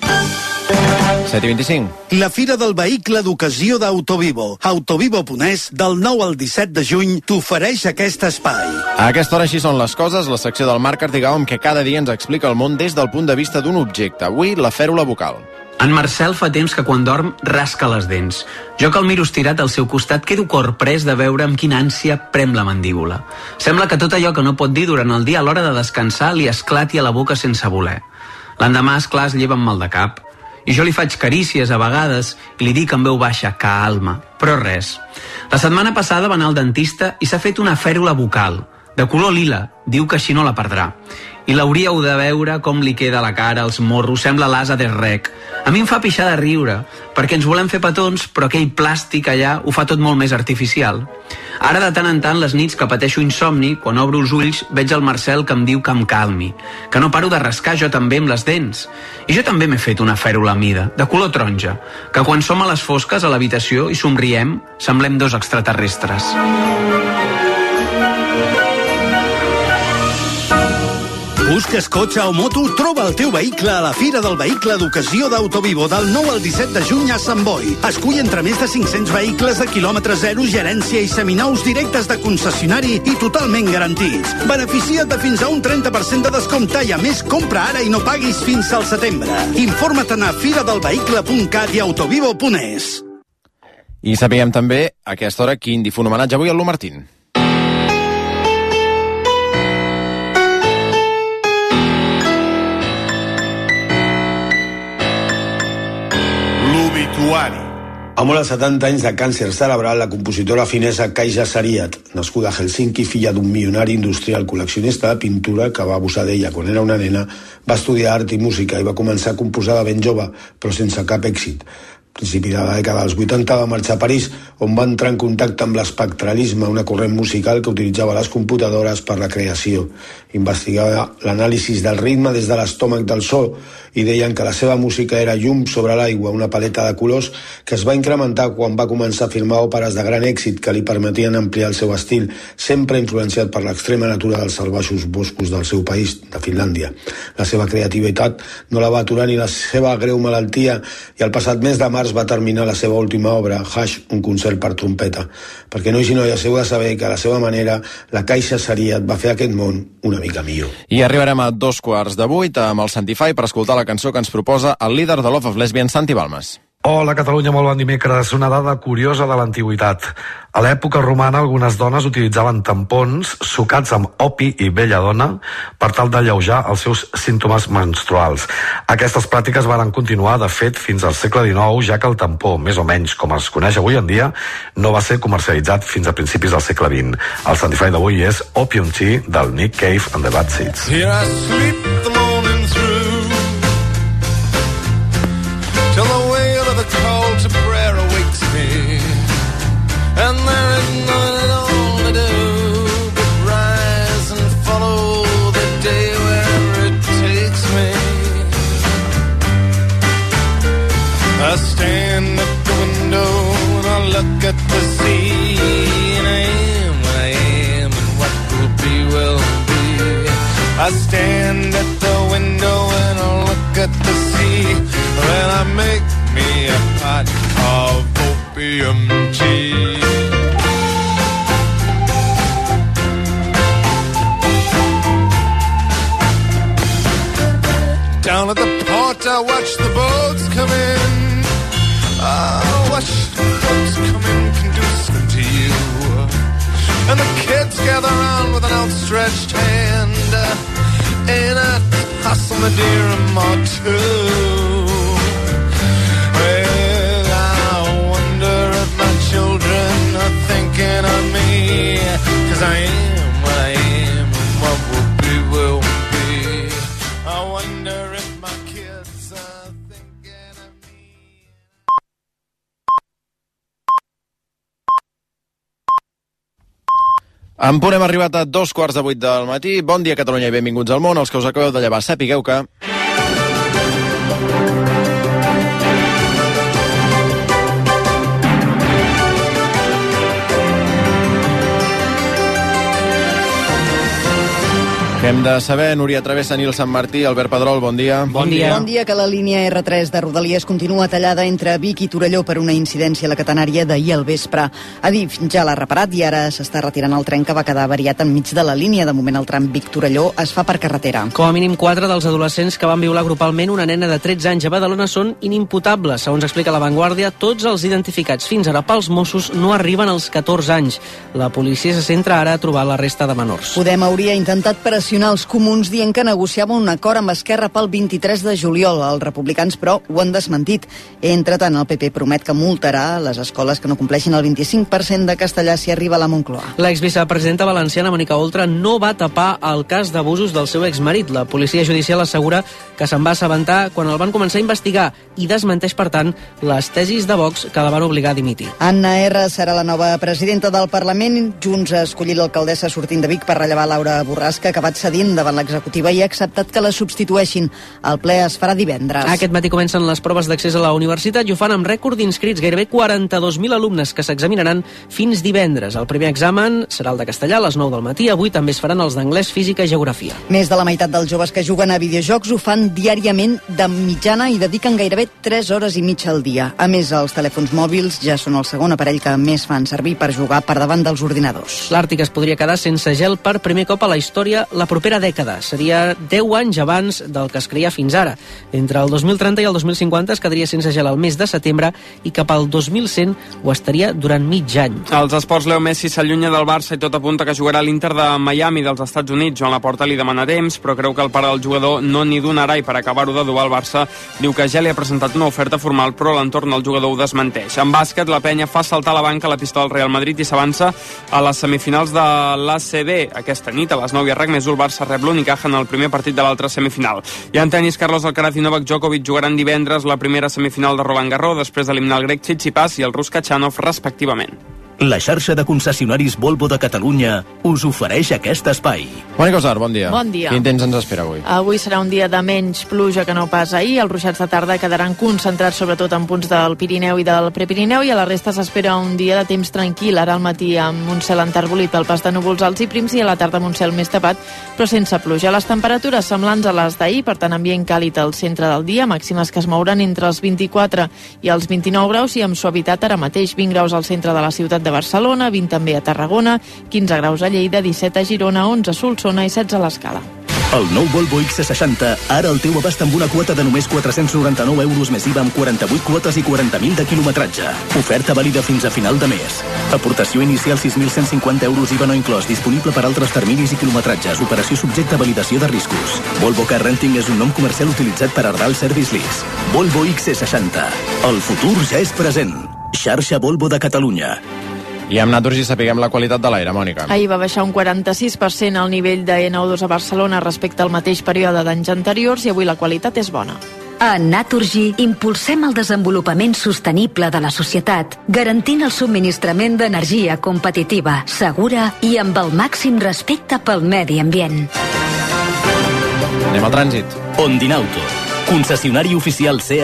set i vint-i-cinc. La Fira del Vehicle d'Ocasió d'Autovivo. Autovivo Ponès, del nou al disset de juny, t'ofereix aquest espai. A aquesta hora així són les coses, la secció del Marc Artigau que cada dia ens explica el món des del punt de vista d'un objecte. Avui, la fèrula bucal. En Marcel fa temps que quan dorm rasca les dents. Jo que el miro estirat al seu costat quedo corprès de veure amb quina ànsia prem la mandíbula. Sembla que tot allò que no pot dir durant el dia a l'hora de descansar li esclati a la boca sense voler. L'endemà, esclar, es lleva amb mal de cap. I jo li faig carícies a vegades i li dic amb veu baixa, calma, però res. La setmana passada va anar al dentista i s'ha fet una fèrula bucal, de color lila, diu que així no la perdrà. I l'hauríeu de veure com li queda la cara, els morros, sembla l'asa de rec. A mi em fa pixar de riure, perquè ens volem fer petons, però aquell plàstic allà ho fa tot molt més artificial. Ara de tant en tant, les nits que pateixo insomni, quan obro els ulls, veig el Marcel que em diu que em calmi, que no paro de rascar jo també amb les dents. I jo també m'he fet una fèrula a mida, de color taronja, que quan som a les fosques a l'habitació i somriem, semblem dos extraterrestres. Busques cotxe o moto? Troba el teu vehicle a la Fira del Vehicle d'Ocasió d'Autovivo del nou al disset de juny a Sant Boi. Escull entre més de cinc-cents vehicles de quilòmetre zero, gerència i seminous directes de concessionari i totalment garantits. Beneficia't de fins a un trenta per cent de descompte i a més compra ara i no paguis fins al setembre. Informa't a fira del vehicle punt cat i autovivo punt es. I sapiguem també a aquesta hora quin difun homenatge avui al Lu Martín. Ha mort als setanta anys de càncer cerebral la compositora finesa Kaisa Sariat, nascuda a Helsinki, filla d'un milionari industrial col·leccionista de pintura que va abusar d'ella quan era una nena. Va estudiar art i música i va començar a composar de ben jove, però sense cap èxit. A principi de la dècada dels vuitanta va marxar a París, on va entrar en contacte amb l'espectralisme, una corrent musical que utilitzava les computadores per la creació. Investigava l'anàlisi del ritme des de l'estómac del so i deien que la seva música era llum sobre l'aigua, una paleta de colors que es va incrementar quan va començar a filmar òperes de gran èxit que li permetien ampliar el seu estil, sempre influenciat per l'extrema natura dels salvatges boscos del seu país, de Finlàndia. La seva creativitat no la va aturar ni la seva greu malaltia i el passat mes de març va terminar la seva última obra, Hush, un concert per trompeta. Perquè nois i noies heu de saber que a la seva manera la Kaisa Sariat va fer aquest món una mica millor. I arribarem a dos quarts de vuit amb el Santify per escoltar la cançó que ens proposa el líder de Love of Lesbian, Santi Balmes. Hola Catalunya, molt bon dimecres. Una dada curiosa de l'antiguitat. A l'època romana algunes dones utilitzaven tampons sucats amb opi i belladona per tal d'alleujar els seus símptomes menstruals. Aquestes pràctiques varen continuar, de fet, fins al segle dinou, ja que el tampó, més o menys com es coneix avui en dia, no va ser comercialitzat fins a principis del segle vint. El Santify d'avui és Opium Tea del Nick Cave and the Bad Seeds. Here I sleep the morning through till the wail of the call to prayer awakes me, and there is nothing at all to do but rise and follow the day wherever it takes me. I stand at the window and I look at the sea, and I am what I am and what will be will be. I stand at the window and I look at the sea, pot of opium tea. Down at the port I watch the boats come in. I watch the boats come in conducive to you. And the kids gather round with an outstretched hand. Ain't I toss 'em a dirham or two? Well, I wonder if my children are thinking of me, 'cause I am what I am, and what will be will be. I wonder if my kids are thinking of me. En punt hem arribat a dos quarts de vuit del matí. Bon dia, Catalunya, i benvinguts al món. Els que us acabeu de llevar, sapigueu que... Què hem de saber? Núria Travessa, Nil Sant Martí, Albert Pedrol, bon dia. Bon dia. Bon dia, que la línia erre tres de Rodalies continua tallada entre Vic i Torelló per una incidència a la catenària d'ahir al vespre. Adif ja l'ha reparat i ara s'està retirant el tren que va quedar avariat enmig de la línia. De moment el tram Vic-Torelló es fa per carretera. Com a mínim quatre dels adolescents que van violar grupalment una nena de tretze anys a Badalona són inimputables. Segons explica La Vanguardia, tots els identificats fins ara pels Mossos no arriben als catorze anys. La policia se centra ara a trobar la resta de menors. Podem hauria intentat pressionar els comuns dient que negociava un acord amb Esquerra pel vint-i-tres de juliol. Els republicans, però, ho han desmentit. Entretant, el P P promet que multarà les escoles que no compleixin el vint-i-cinc per cent de castellà si arriba a la Moncloa. L'exvicepresidenta valenciana Mònica Oltra no va tapar el cas d'abusos del seu exmarit. La policia judicial assegura que se'n va assabentar quan el van començar a investigar i desmenteix, per tant, les tesis de Vox que la van obligar a dimitir. Anna R. serà la nova presidenta del Parlament. Junts ha escollit l'alcaldessa sortint de Vic per rellevar Laura Borràs, que ha acabat cedint davant l'executiva i ha acceptat que la substitueixin. El ple es farà divendres. Aquest matí comencen les proves d'accés a la universitat i ho fan amb rècord d'inscrits, gairebé quaranta-dos mil alumnes que s'examinaran fins divendres. El primer examen serà el de castellà a les nou del matí. Avui també es faran els d'anglès, física i geografia. Més de la meitat dels joves que juguen a videojocs ho fan diàriament de mitjana i dediquen gairebé tres hores i mitja al dia. A més, els telèfons mòbils ja són el segon aparell que més fan servir per jugar per davant dels ordinadors. L'Àrtic es podria quedar sense gel per primer cop a la història la propera dècada. Seria deu anys abans del que es creia fins ara. Entre el dos mil trenta i el dos mil cinquanta es quedaria sense gel al mes de setembre i cap al dos mil cent ho estaria durant mig any. Els esports, Leo Messi s'allunya del Barça i tot apunta que jugarà a l'Inter de Miami dels Estats Units. Joan Laporta li demana temps, però creu que el pare del jugador no n'hi donarà i per acabar-ho de dur al Barça diu que ja li ha presentat una oferta formal, però l'entorn del jugador ho desmenteix. En bàsquet, la penya fa saltar la banca a la pista del Real Madrid i s'avança a les semifinals de l'A C B. Aquesta nit, a les nou i a rec més el Barça rep l'Unicaja en el primer partit de l'altra semifinal. I en tenis, Carlos Alcaraz i Novak Djokovic jugaran divendres la primera semifinal de Roland Garros després d'eliminar el grec Tsitsipas i el rus Kachanov, respectivament. La xarxa de concessionaris Volvo de Catalunya us ofereix aquest espai. Mònica Osar, bon dia. Bon dia. Quin temps ens espera avui? Avui serà un dia de menys pluja que no pas ahir. Els ruixats de tarda quedaran concentrats sobretot en punts del Pirineu i del Prepirineu i a la resta s'espera un dia de temps tranquil. Ara al matí amb un cel enterbolit pel pas de núvols alts i prims i a la tarda amb un cel més tapat però sense pluja. Les temperatures semblants a les d'ahir, per tant ambient càlid al centre del dia, màximes que es mouran entre els vint-i-quatre i els vint-i-nou graus i amb suavitat ara mateix. vint graus al centre de la ciutat de Barcelona, vint també a Tarragona, quinze graus a Lleida, disset a Girona, onze a Solsona i setze a l'Escala. El nou Volvo X C seixanta, ara al teu abast amb una quota de només quatre-cents noranta-nou euros més I V A amb quaranta-vuit quotes i quaranta mil de quilometratge. Oferta vàlida fins a final de mes. Aportació inicial sis mil cent cinquanta euros I V A no inclòs, disponible per altres terminis i quilometratges. Operació subjecte a validació de riscos. Volvo Car Renting és un nom comercial utilitzat per Ardal Service Lease. Volvo X C seixanta. El futur ja és present. Xarxa Volvo de Catalunya. I amb Naturgy sapiguem la qualitat de l'aire, Mònica. Ahir va baixar un quaranta-sis per cent el nivell de N O dos a Barcelona respecte al mateix període d'anys anteriors i avui la qualitat és bona. A Naturgy impulsem el desenvolupament sostenible de la societat, garantint el subministrament d'energia competitiva, segura i amb el màxim respecte pel medi ambient. Anem al trànsit. Ondinauto, concessionari oficial SEAT,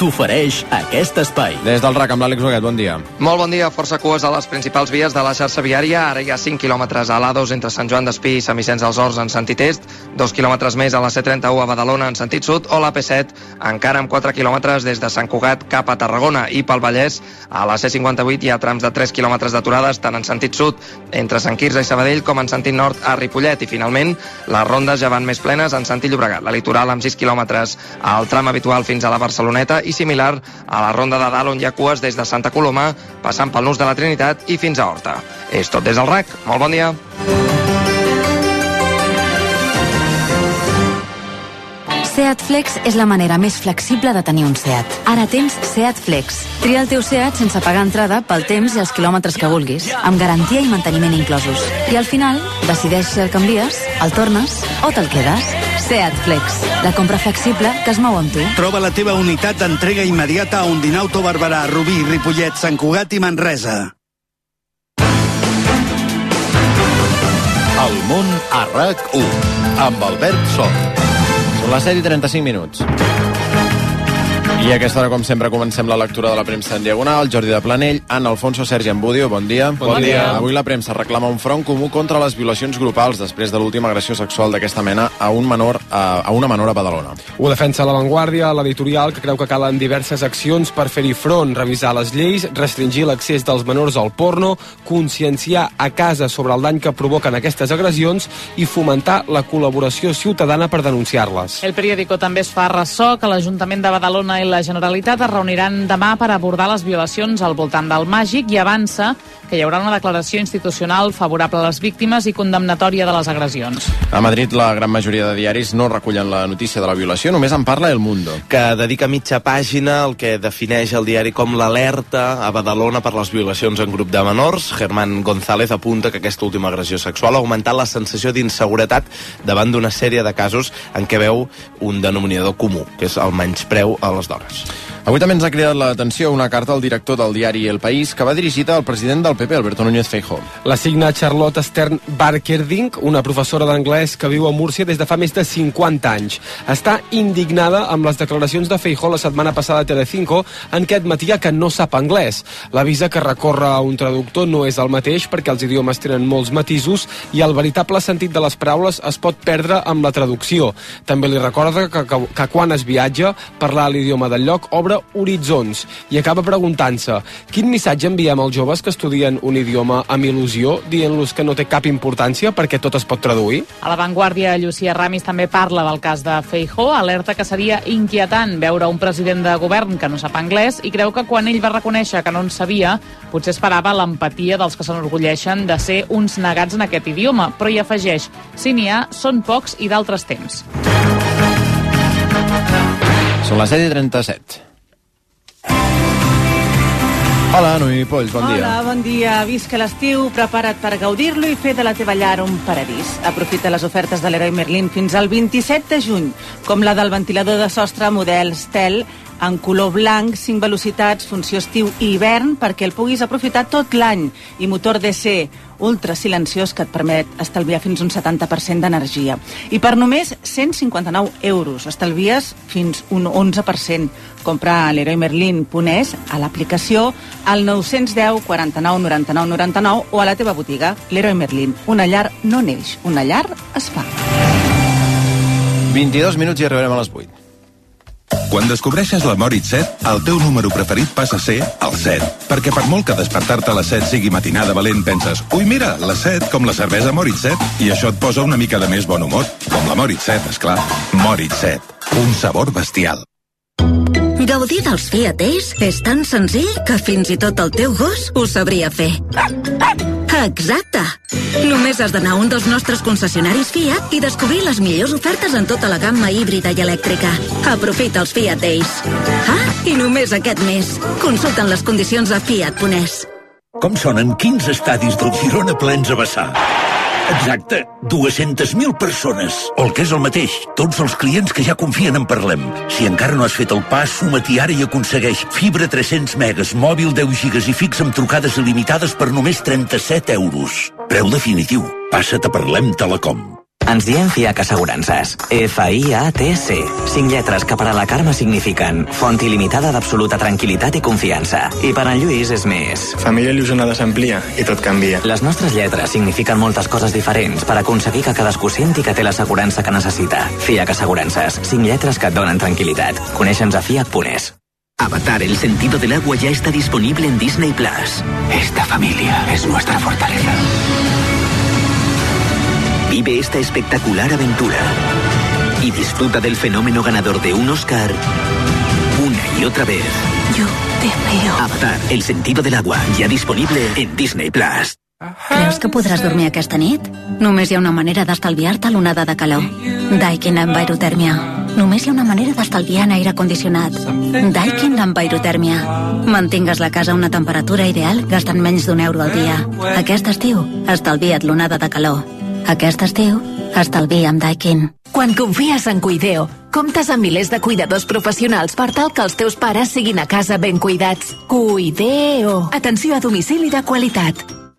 t'ofereix aquest espai. Des del R A C amb l'Àlex Huguet, bon dia. Molt bon dia, força cues a les principals vies de la xarxa viària. Ara hi ha cinc quilòmetres a l'A dos entre Sant Joan d'Espí i Sant Vicenç dels Horts en sentit est, dos quilòmetres més a la C trenta-u a Badalona en sentit sud, o la P set encara amb quatre quilòmetres des de Sant Cugat cap a Tarragona. I pel Vallès, a la C cinquanta-vuit hi ha trams de tres quilòmetres d'aturades tant en sentit sud entre Sant Quirze i Sabadell com en sentit nord a Ripollet. I finalment, les rondes ja van més plenes en sentit Llobregat. La litoral amb sis quilòmetres al tram habitual fins a la Barceloneta i similar a la ronda de dalt on hi ha cues des de Santa Coloma, passant pel Nus de la Trinitat i fins a Horta. És tot des del R A C. Molt bon dia. Seat Flex és la manera més flexible de tenir un Seat. Ara tens Seat Flex. Tria el teu Seat sense pagar entrada pel temps i els quilòmetres que vulguis, amb garantia i manteniment inclosos. I al final, decideix si el canvies, el tornes o te'l quedes. Seat Flex, la compra flexible que es mou amb tu. Troba la teva unitat d'entrega immediata a Undinauto Barberà, Rubí, Ripollet, Sant Cugat i Manresa. El món a R A C u, amb Albert Sol. Són les set i trenta-cinc minuts. I a aquesta hora, com sempre, comencem la lectura de la premsa en diagonal. Jordi de Planell, Anna Alfonso, Sergi Ambudio, bon dia. Bon, bon dia. Avui la premsa reclama un front comú contra les violacions grupals després de l'última agressió sexual d'aquesta mena a un menor a, a una menor a Badalona. Ho defensa La Vanguardia, l'editorial, que creu que calen diverses accions per fer-hi front, revisar les lleis, restringir l'accés dels menors al porno, conscienciar a casa sobre el dany que provoquen aquestes agressions i fomentar la col·laboració ciutadana per denunciar-les. El periòdico també es fa ressò que l'Ajuntament de Badalona i la Generalitat es reuniran demà per abordar les violacions al voltant del Màgic i avança que hi haurà una declaració institucional favorable a les víctimes i condemnatòria de les agressions. A Madrid, la gran majoria de diaris no recullen la notícia de la violació, només en parla El Mundo, que dedica mitja pàgina al que defineix el diari com l'alerta a Badalona per les violacions en grup de menors. Germán González apunta que aquesta última agressió sexual ha augmentat la sensació d'inseguretat davant d'una sèrie de casos en què veu un denominador comú, que és el menyspreu a les dones. Avui també ens ha cridat l'atenció una carta al director del diari El País que va dirigida al president del P P, Alberto Núñez Feijóo. La signa Charlotte Stern Barkerding, una professora d'anglès que viu a Múrcia des de fa més de cinquanta anys. Està indignada amb les declaracions de Feijóo la setmana passada a Telecinco, en què admetia que no sap anglès. L'avisa que recórrer a un traductor no és el mateix perquè els idiomes tenen molts matisos i el veritable sentit de les paraules es pot perdre amb la traducció. També li recorda que, que, que quan es viatja, parlar l'idioma del lloc obre horitzons i acaba preguntant-se quin missatge enviem als joves que estudien un idioma amb il·lusió, dient-los que no té cap importància perquè tot es pot traduir? A La Vanguardia, Llucia Ramis també parla del cas de Feijóo, alerta que seria inquietant veure un president de govern que no sap anglès i creu que quan ell va reconèixer que no en sabia, potser esperava l'empatia dels que s'enorgulleixen de ser uns negats en aquest idioma, però hi afegeix, si n'hi ha, són pocs i d'altres temps. Són les set i trenta-set. Hola, Noemi Polls, bon dia. Hola, bon dia. Visca l'estiu, prepara't per gaudir-lo i fer de la teva llar un paradís. Aprofita les ofertes de l'Heroi Merlin fins al vint-i-set de juny, com la del ventilador de sostre model Stel, en color blanc, cinc velocitats, funció estiu i hivern, perquè el puguis aprofitar tot l'any, i motor D C ultra silenciós que et permet estalviar fins un setanta per cent d'energia. I per només cent cinquanta-nou euros estalvies fins un onze per cent. Compra a l'heroi merlin punt es, a l'aplicació, al nou un zero, quaranta-nou, noranta-nou, noranta-nou o a la teva botiga. L'Heroi Merlin, una llar no neix, una llar es fa. vint-i-dos minuts i arribarem a les vuit. Quan descobreixes la Moritz set, el teu número preferit passa a ser el set. Perquè per molt que despertar-te a les set sigui matinada valent, penses, ui, mira, la set, com la cervesa Moritz set, i això et posa una mica de més bon humor. Com la Moritz set, esclar. Moritz set, un sabor bestial. Gaudir dels Fiat Ace és tan senzill que fins i tot el teu gos ho sabria fer. Exacte! Només has d'anar a un dels nostres concessionaris Fiat i descobrir les millors ofertes en tota la gamma híbrida i elèctrica. Aprofita els Fiat Ace. Ah, i només aquest mes. Consulten les condicions a fiat punt es. Com sonen quinze estadis del Girona plens a vessar? Exacte, dues-centes mil persones. O el que és el mateix, tots els clients que ja confien en Parlem. Si encara no has fet el pas, suma-t'hi ara i aconsegueix fibra tres-cents megas, mòbil deu gigas i fix amb trucades il·limitades per només trenta-set euros. Preu definitiu. Passa't a Parlem Telecom. Ens diem Fiac Assegurances. F I A T C. Cinc lletres que per a la Carme signifiquen font il·limitada d'absoluta tranquil·litat i confiança. I per en Lluís és més. Família il·lusionada s'amplia i tot canvia. Les nostres lletres signifiquen moltes coses diferents per aconseguir que cadascú senti que té l'assegurança que necessita. Fiac Assegurances. Cinc lletres que et donen tranquil·litat. Coneixe'ns a fiac punt es. Avatar, el sentido del agua ya está disponible en Disney Plus. Esta familia es nuestra fortaleza. Vive esta espectacular aventura y disfruta del fenómeno ganador de un Oscar una y otra vez. Yo te veo. Avatar, el sentido del agua, ya disponible en Disney Plus. Creus que podràs dormir aquesta nit? Només hi ha una manera d'estalviar-te l'onada de calor. Daikin Envirotèrmia. Només hi ha una manera d'estalviar en aire condicionat. Daikin Envirotèrmia. Mantingues la casa a una temperatura ideal gastant menys d'un euro al dia. Aquest estiu, estalvia't l'onada de calor. Aquest estiu, estalvia amb Daikin. Quan confies en Cuideo, comptes amb milers de cuidadors professionals per tal que els teus pares siguin a casa ben cuidats. Cuideo. Atenció a domicili de qualitat.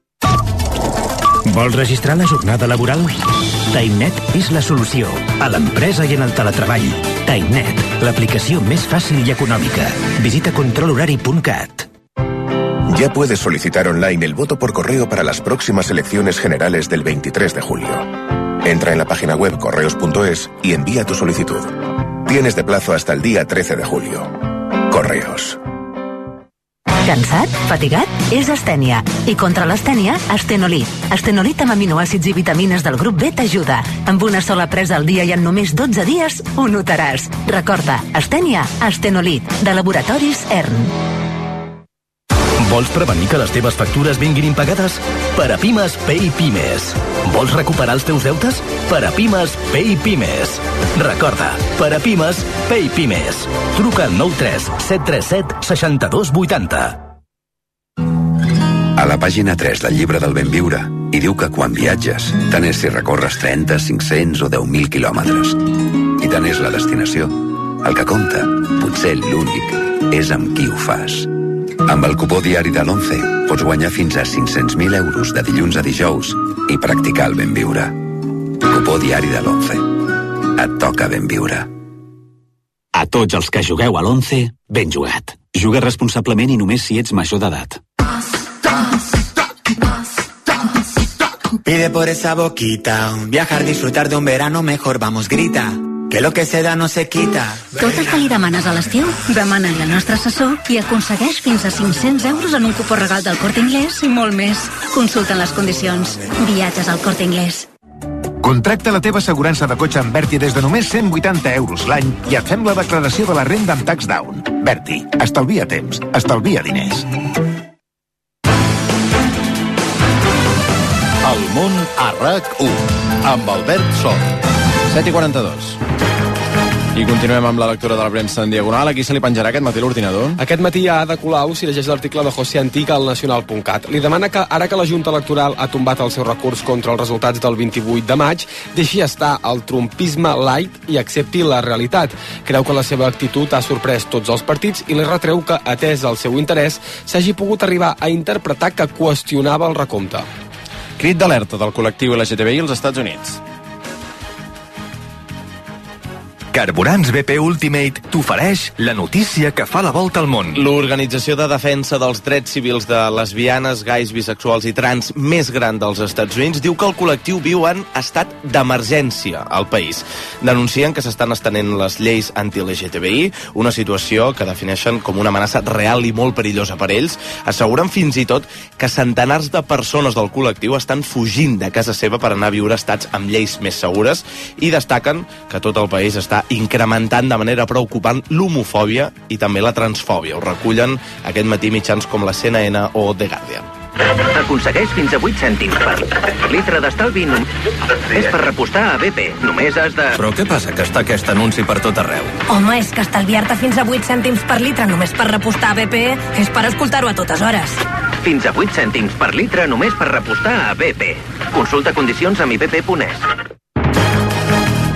Vols registrar la jornada laboral? TimeNet és la solució. A l'empresa i en el teletreball. TimeNet, l'aplicació més fàcil i econòmica. Visita control horari punt cat. Ya puedes solicitar online el voto por correo para las próximas elecciones generales del veintitrés de julio. Entra en la página web correos punto es y envía tu solicitud. Tienes de plazo hasta el día trece de julio. Correos. Cansat? Fatigat? És astènia. I contra l'astènia, Astenolit. Astenolit amb aminoàcids i vitamines del grup B t'ajuda. Amb una sola presa al dia i en només dotze dies ho notaràs. Recorda, astènia, Astenolit, de Laboratoris E R N. Vols prevenir que les teves factures vinguin impagades? Per a Pimes, Pay Pimes. Vols recuperar els teus deutes? Per a Pimes, Pay Pimes. Recorda, per a Pimes, Pay Pimes. Truca al nou tres set tres set sis dos vuit zero. A la pàgina tres del llibre del ben viure hi diu que quan viatges, tant és si recorres trenta, cinc-cents o deu mil quilòmetres. I tant és la destinació. El que compta, potser l'únic, és amb qui ho fas. Amb el cupó diari de l'once pots guanyar fins a cinc-cents mil euros de dilluns a dijous i practicar el ben viure. Cupó diari de l'once. Et toca ben viure. A tots els que jugueu a l'once, ben jugat. Juga responsablement i només si ets major d'edat. Pide por esa boquita, viajar, disfrutar de un verano mejor, vamos, grita. Que lo que se da no se quita. Tot el que li demanes a l'estiu, demana-li al nostre assessor i aconsegueix fins a cinc-cents euros en un cupó regal del Corte Inglés i molt més. Consulta les condicions. Viatges al Corte Inglés. Contracta la teva assegurança de cotxe amb Berti des de només cent vuitanta euros l'any i et fem la declaració de la renda amb tax down. Berti, estalvia temps, estalvia diners. El món a RAC u, amb Albert Sort. set i quaranta-dos. I continuem amb la lectura de la premsa en diagonal. Aquí se li penjarà aquest matí l'ordinador? Aquest matí a Ada Colau s'hi llegeix l'article de José Antica al nacional punt cat. Li demana que, ara que la Junta Electoral ha tombat el seu recurs contra els resultats del vint-i-vuit de maig, deixi estar el trumpisme light i accepti la realitat. Creu que la seva actitud ha sorprès tots els partits i li retreu que, atès el seu interès, s'hagi pogut arribar a interpretar que qüestionava el recompte. Crit d'alerta del col·lectiu L G T B I als Estats Units. Carburants B P Ultimate t'ofereix la notícia que fa la volta al món. L'organització de defensa dels drets civils de lesbianes, gais, bisexuals i trans més gran dels Estats Units diu que el col·lectiu viu en estat d'emergència al país. Denuncien que s'estan estenent les lleis anti-L G T B I, una situació que defineixen com una amenaça real i molt perillosa per ells. Asseguren fins i tot que centenars de persones del col·lectiu estan fugint de casa seva per anar a viure a estats amb lleis més segures i destaquen que tot el país està incrementant de manera preocupant l'homofòbia i també la transfòbia. Ho recullen aquest matí mitjans com la C N N o The Guardian. Aconsegueix fins a vuit cèntims per litre d'estalvi només per repostar a B P. Només has de... Però què passa que està aquest anunci per tot arreu? Home, és que estalviar-te fins a vuit cèntims per litre només per repostar a B P és per escoltar-ho a totes hores. Fins a vuit cèntims per litre només per repostar a B P. Consulta condicions a mi b p punt es.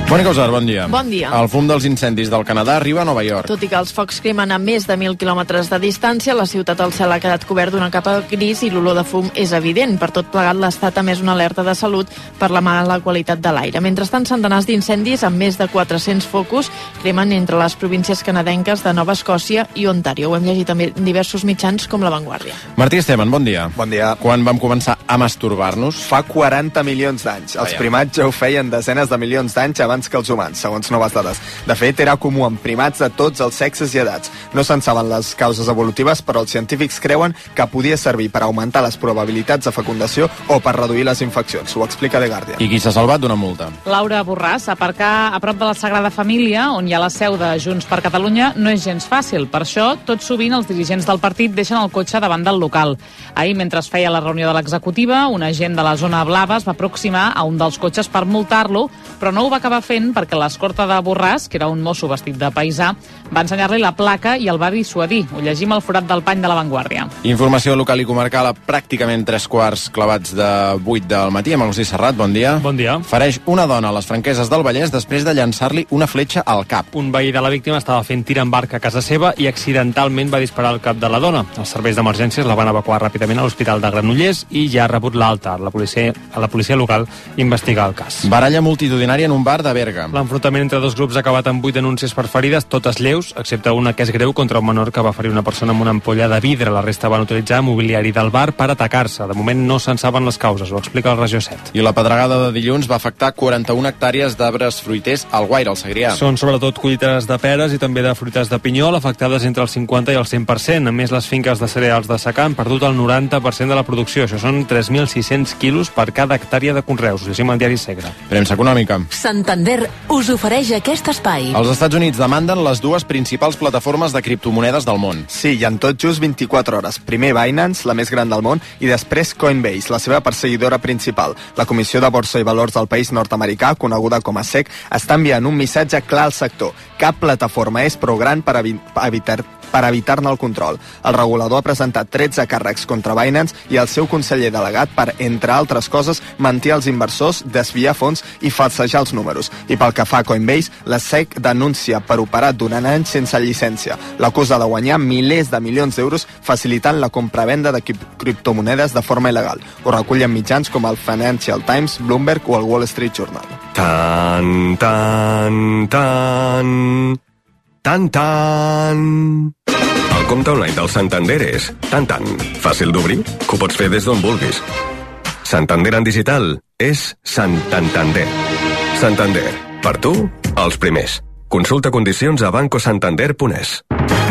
Mònica Usar, bon dia. Bon dia. El fum dels incendis del Canadà arriba a Nova York. Tot i que els focs cremen a més de mil quilòmetres de distància, la ciutat al cel ha quedat cobert d'una capa gris i l'olor de fum és evident. Per tot plegat, l'Estat ha emès una alerta de salut per la mala qualitat de l'aire. Mentrestant, centenars d'incendis amb més de quatre-cents focus cremen entre les províncies canadenques de Nova Escòcia i Ontario. Ho hem llegit també en diversos mitjans com La Vanguardia. Martí Esteban, bon dia. Bon dia. Quan vam començar a masturbar-nos? Fa quaranta milions d'anys. Els primats ja ho feien desenes de milions d'anys abans que els humans, segons noves dades. De fet, era comú en primats de tots els sexes i edats. No se'n saben les causes evolutives, però els científics creuen que podia servir per augmentar les probabilitats de fecundació o per reduir les infeccions. Ho explica The Guardian. I qui s'ha salvat d'una multa? Laura Borràs, aparcar a prop de la Sagrada Família, on hi ha la seu de Junts per Catalunya, no és gens fàcil. Per això, tot sovint els dirigents del partit deixen el cotxe davant del local. Ahir, mentre es feia la reunió de l'executiva, un agent de la zona blava es va aproximar a un dels cotxes per multar-lo, però no ho va acabar fent perquè l'escorta de Borràs, que era un mosso vestit de paisà, va ensenyar-li la placa i el va dissuadir. Ho llegim al forat del pany de La Vanguardia. Informació local i comarcal a pràcticament tres quarts clavats de vuit del matí. Amb Agustí Serrat, bon dia. Bon dia. Fereix una dona a les Franqueses del Vallès després de llançar-li una fletxa al cap. Un veí de la víctima estava fent tir amb arc a casa seva i accidentalment va disparar al cap de la dona. Els serveis d'emergències la van evacuar ràpidament a l'Hospital de Granollers i ja ha rebut l'alta. La policia, la policia local investiga el cas. Baralla multitudinària en un bar de Berga. L'enfrontament entre dos grups ha acabat amb vuit denúncies per ferides, totes lleus, excepte una que és greu contra un menor que va ferir una persona amb una ampolla de vidre. La resta van utilitzar mobiliari del bar per atacar-se. De moment no se'n saben les causes, ho explica el Regió set. I la pedregada de dilluns va afectar quaranta-una hectàrees d'arbres fruiters al Guaire, al Segrià. Són sobretot collites de peres i també de fruites de pinyol, afectades entre el cinquanta i el cent per cent. A més, les finques de cereals de secà han perdut el noranta per cent de la producció. Això són tres mil sis-cents quilos per cada hectàrea de conreus. Ho llegim al diari Segre. Premsa econòmica. Santander us ofereix aquest espai. Els Estats Units demanden les dues principals plataformes de criptomonedes del món. Sí, i en tot just vint-i-quatre hores. Primer Binance, la més gran del món, i després Coinbase, la seva perseguidora principal. La Comissió de Borsa i Valors del país nord-americà, coneguda com a S E C, està enviant un missatge clar al sector. Cap plataforma és prou gran per evitar per evitar-ne el control. El regulador ha presentat tretze càrrecs contra Binance i el seu conseller delegat per, entre altres coses, mentir als inversors, desviar fons i falsejar els números. I pel que fa a Coinbase, la S E C denuncia per operar durant anys sense llicència. L'acusa de guanyar milers de milions d'euros facilitant la compra-venda de criptomonedes de forma il·legal. Ho recullen mitjans com el Financial Times, Bloomberg o el Wall Street Journal. Tan, tan, tan... Tan, tan... El compte online del Santander és tan, tan. Fàcil d'obrir, que ho pots fer des d'on vulguis. Santander en digital és Santander. Santander, per tu, els primers. Consulta condicions a banco santander punt es.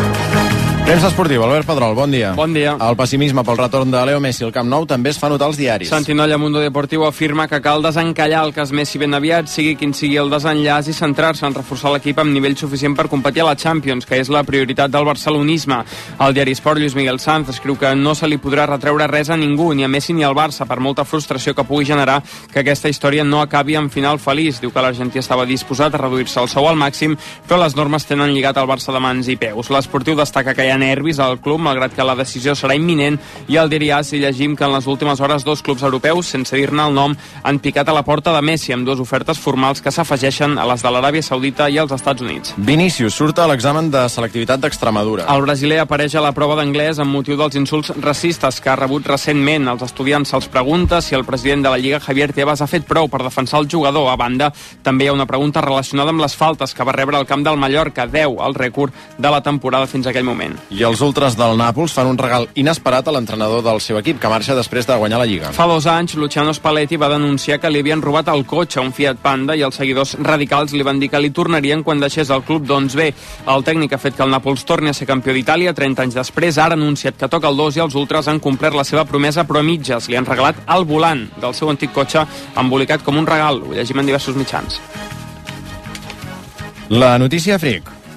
Premsa esportiva, Albert Pedrol, bon dia. Bon dia. El pessimisme pel retorn de Leo Messi al Camp Nou també es fa notar als diaris. Santinolla Mundo Deportiu afirma que cal desencallar el cas Messi ben aviat, sigui quin sigui el desenllaç, i centrar-se en reforçar l'equip amb nivell suficient per competir a la Champions, que és la prioritat del barcelonisme. El diari Esport, Lluís Miguel Sanz, escriu que no se li podrà retreure res a ningú, ni a Messi ni al Barça, per molta frustració que pugui generar que aquesta història no acabi en final feliç. Diu que l'argentí estava disposat a reduir-se el sou al màxim, però les normes tenen lligat el Barça de mans i peus. L'esportiu destaca que hi ha nervis al club, malgrat que la decisió serà imminent, i al diari A S hi llegim que en les últimes hores dos clubs europeus, sense dir-ne el nom, han picat a la porta de Messi amb dues ofertes formals que s'afegeixen a les de l'Aràbia Saudita i els Estats Units. Vinícius surt a l'examen de selectivitat d'Extremadura. El brasiler apareix a la prova d'anglès amb motiu dels insults racistes que ha rebut recentment. Els estudiants se'ls pregunta si el president de la Lliga, Javier Tebas, ha fet prou per defensar el jugador. A banda, també hi ha una pregunta relacionada amb les faltes que va rebre al camp del Mallorca, deu, el rècord de la temporada fins a aquell moment. I els ultras del Nàpols fan un regal inesperat a l'entrenador del seu equip, que marxa després de guanyar la Lliga. Fa dos anys, Luciano Spalletti va denunciar que li havien robat el cotxe, un Fiat Panda, i els seguidors radicals li van dir que li tornarien quan deixés el club. Doncs bé, el tècnic ha fet que el Nàpols torni a ser campió d'Itàlia trenta anys després. Ara ha anunciat que toca el dos i els ultras han complert la seva promesa, però a mitges. Li han regalat el volant del seu antic cotxe embolicat com un regal. Ho llegim en diversos mitjans. La notícia fric.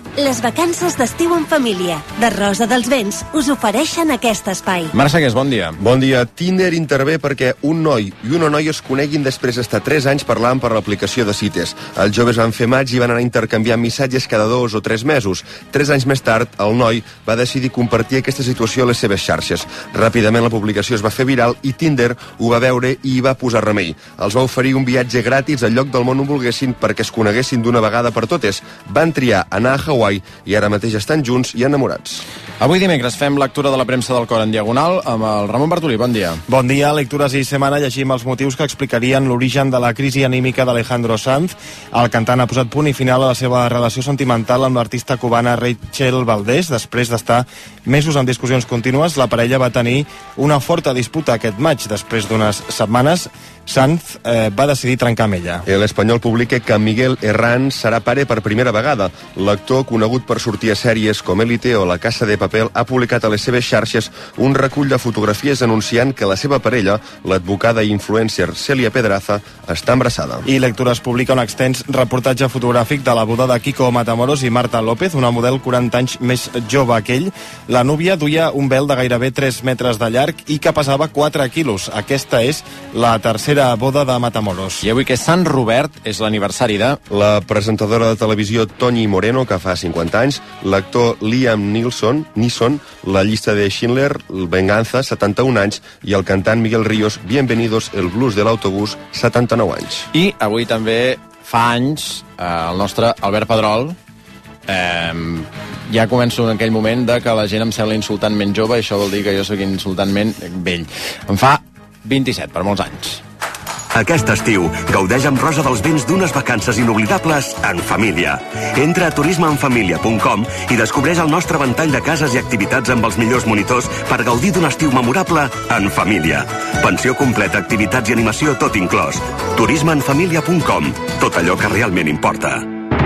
Les vacances d'estiu en família de Rosa dels Vents us ofereixen aquest espai. Marc Segués, bon dia. Bon dia. Tinder intervé perquè un noi i una noia es coneguin després d'estar tres anys parlant per l'aplicació de cites. Els joves van fer maig i van anar intercanviant missatges cada dos o tres mesos. Tres anys més tard, el noi va decidir compartir aquesta situació a les seves xarxes. Ràpidament la publicació es va fer viral i Tinder ho va veure i hi va posar remei. Els va oferir un viatge gratis al lloc del món on volguessin perquè es coneguessin d'una vegada per totes. Van triar anar a Hawaii i ara mateix estan junts i enamorats. Avui dimecres fem lectura de la premsa del cor en diagonal amb el Ramon Bartolí. Bon dia. Bon dia. Lectures i setmana llegim els motius que explicarien l'origen de la crisi anímica d'Alejandro Sanz. El cantant ha posat punt i final a la seva relació sentimental amb l'artista cubana Rachel Valdés. Després d'estar mesos en discussions contínues, la parella va tenir una forta disputa aquest maig. Després d'unes setmanes, Sanz eh, va decidir trencar amb ella. L'Espanyol publica que Miguel Herrán serà pare per primera vegada. L'actor, conegut per sortir a sèries com Élite o La Casa de Papel, ha publicat a les seves xarxes un recull de fotografies anunciant que la seva parella, l'advocada i influencer Cèlia Pedraza, està embarassada. I Lectures publica un extens reportatge fotogràfic de la boda de Kiko Matamoros i Marta López, una model quaranta anys més jove que ell. La núvia duia un vel de gairebé tres metres de llarg i que pesava quatre quilos. Aquesta és la tercera boda de Matamoros. I avui que és Sant Robert, és l'aniversari de... La presentadora de televisió Toni Moreno, que fa cinquanta anys, l'actor Liam Neeson, Neeson, la llista de Schindler, Venganza, setanta-un anys, i el cantant Miguel Ríos, Bienvenidos, el blues de l'autobús, setanta-nou anys. I avui també fa anys eh, el nostre Albert Pedrol. Eh, ja començo en aquell moment de que la gent em sembla insultantment jove, i això vol dir que jo sóc insultantment vell. Em fa vint-i-set, per molts anys. Aquest estiu, gaudeix amb Rosa dels Vents d'unes vacances inoblidables en família. Entra a turisme en família punt com i descobreix el nostre ventall de cases i activitats amb els millors monitors per gaudir d'un estiu memorable en família. Pensió completa, activitats i animació, tot inclòs. turisme en família punt com. Tot allò que realment importa.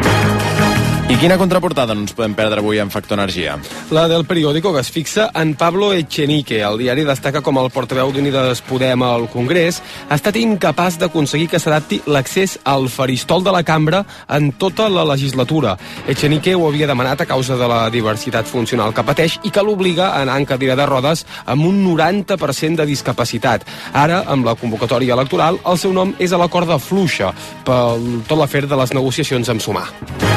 I quina contraportada no ens podem perdre avui en Factor Energia? La del periòdico, que es fixa en Pablo Echenique. El diari destaca com el portaveu d'Unides Podem al Congrés ha estat incapaç d'aconseguir que s'adapti l'accés al faristol de la cambra en tota la legislatura. Echenique ho havia demanat a causa de la diversitat funcional que pateix i que l'obliga a anar en cadira de rodes amb un noranta per cent de discapacitat. Ara, amb la convocatòria electoral, el seu nom és a la corda fluixa per tot l'afer de les negociacions amb Sumar.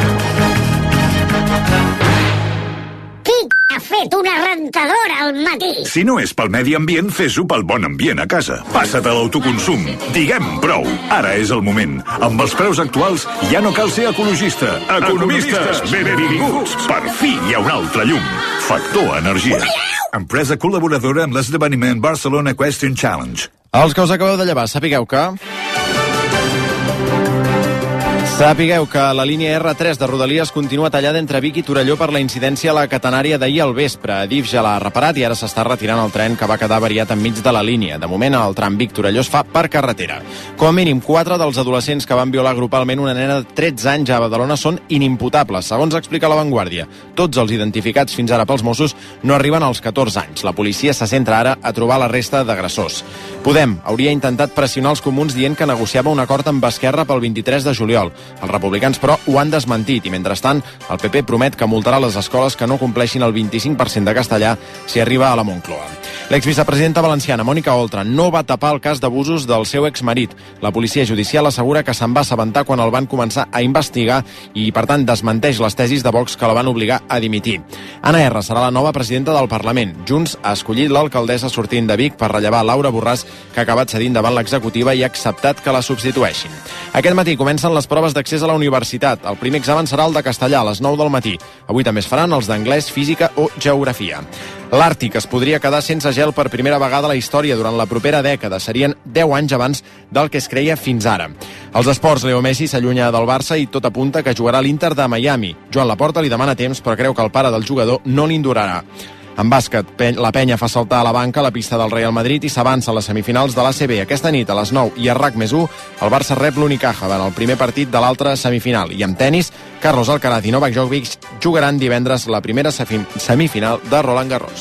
Ha fet una rentadora al matí. Si no és pel medi ambient, fes-ho pel bon ambient a casa. Passa't a l'autoconsum. Diguem prou. Ara és el moment. Amb els preus actuals ja no cal ser ecologista. Economistes, benvinguts. Per fi hi ha un altre llum. Factor Energia. Empresa col·laboradora amb l'esdeveniment Barcelona Equestrian Challenge. Els que us acabeu de llevar, sapigueu que... Sapigueu que la línia erre tres de Rodalies continua tallada entre Vic i Torelló per la incidència a la catenària d'ahir al vespre. Adif ja l'ha reparat i ara s'està retirant el tren que va quedar avariat enmig de la línia. De moment, el tram Vic-Torelló es fa per carretera. Com a mínim, quatre dels adolescents que van violar grupalment una nena de tretze anys a Badalona són inimputables, segons explica La Vanguardia. Tots els identificats fins ara pels Mossos no arriben als catorze anys. La policia se centra ara a trobar la resta d'agressors. Podem hauria intentat pressionar els comuns dient que negociava un acord amb Esquerra pel vint-i-tres de juliol. Els republicans, però, ho han desmentit i, mentrestant, el P P promet que multarà les escoles que no compleixin el vint-i-cinc per cent de castellà si arriba a la Moncloa. L'exvicepresidenta valenciana, Mònica Oltra, no va tapar el cas d'abusos del seu exmarit. La policia judicial assegura que se'n va assabentar quan el van començar a investigar i, per tant, desmenteix les tesis de Vox que la van obligar a dimitir. Anna R serà la nova presidenta del Parlament. Junts ha escollit l'alcaldessa sortint de Vic per rellevar Laura Borràs, que ha acabat cedint davant l'executiva i ha acceptat que la substitueixin. Aquest matí comencen les proves d'accés a la universitat. El primer examen serà el de castellà a les nou del matí. Avui també es faran els d'anglès, física o geografia. L'Àrtic es podria quedar sense gel per primera vegada a la història durant la propera dècada. Serien deu anys abans del que es creia fins ara. Els esports, Leo Messi s'allunya del Barça i tot apunta que jugarà a l'Inter de Miami. Joan Laporta li demana temps, però creu que el pare del jugador no l'indurarà. En bàsquet, la penya fa saltar a la banca la pista del Real Madrid i s'avança a les semifinals de l'A C B. Aquesta nit, a les nou i a RAC més u, el Barça rep l'Unicaja en el primer partit de l'altra semifinal. I amb tenis, Carlos Alcaraz i Novak Djokovic jugaran divendres la primera semifinal de Roland Garros.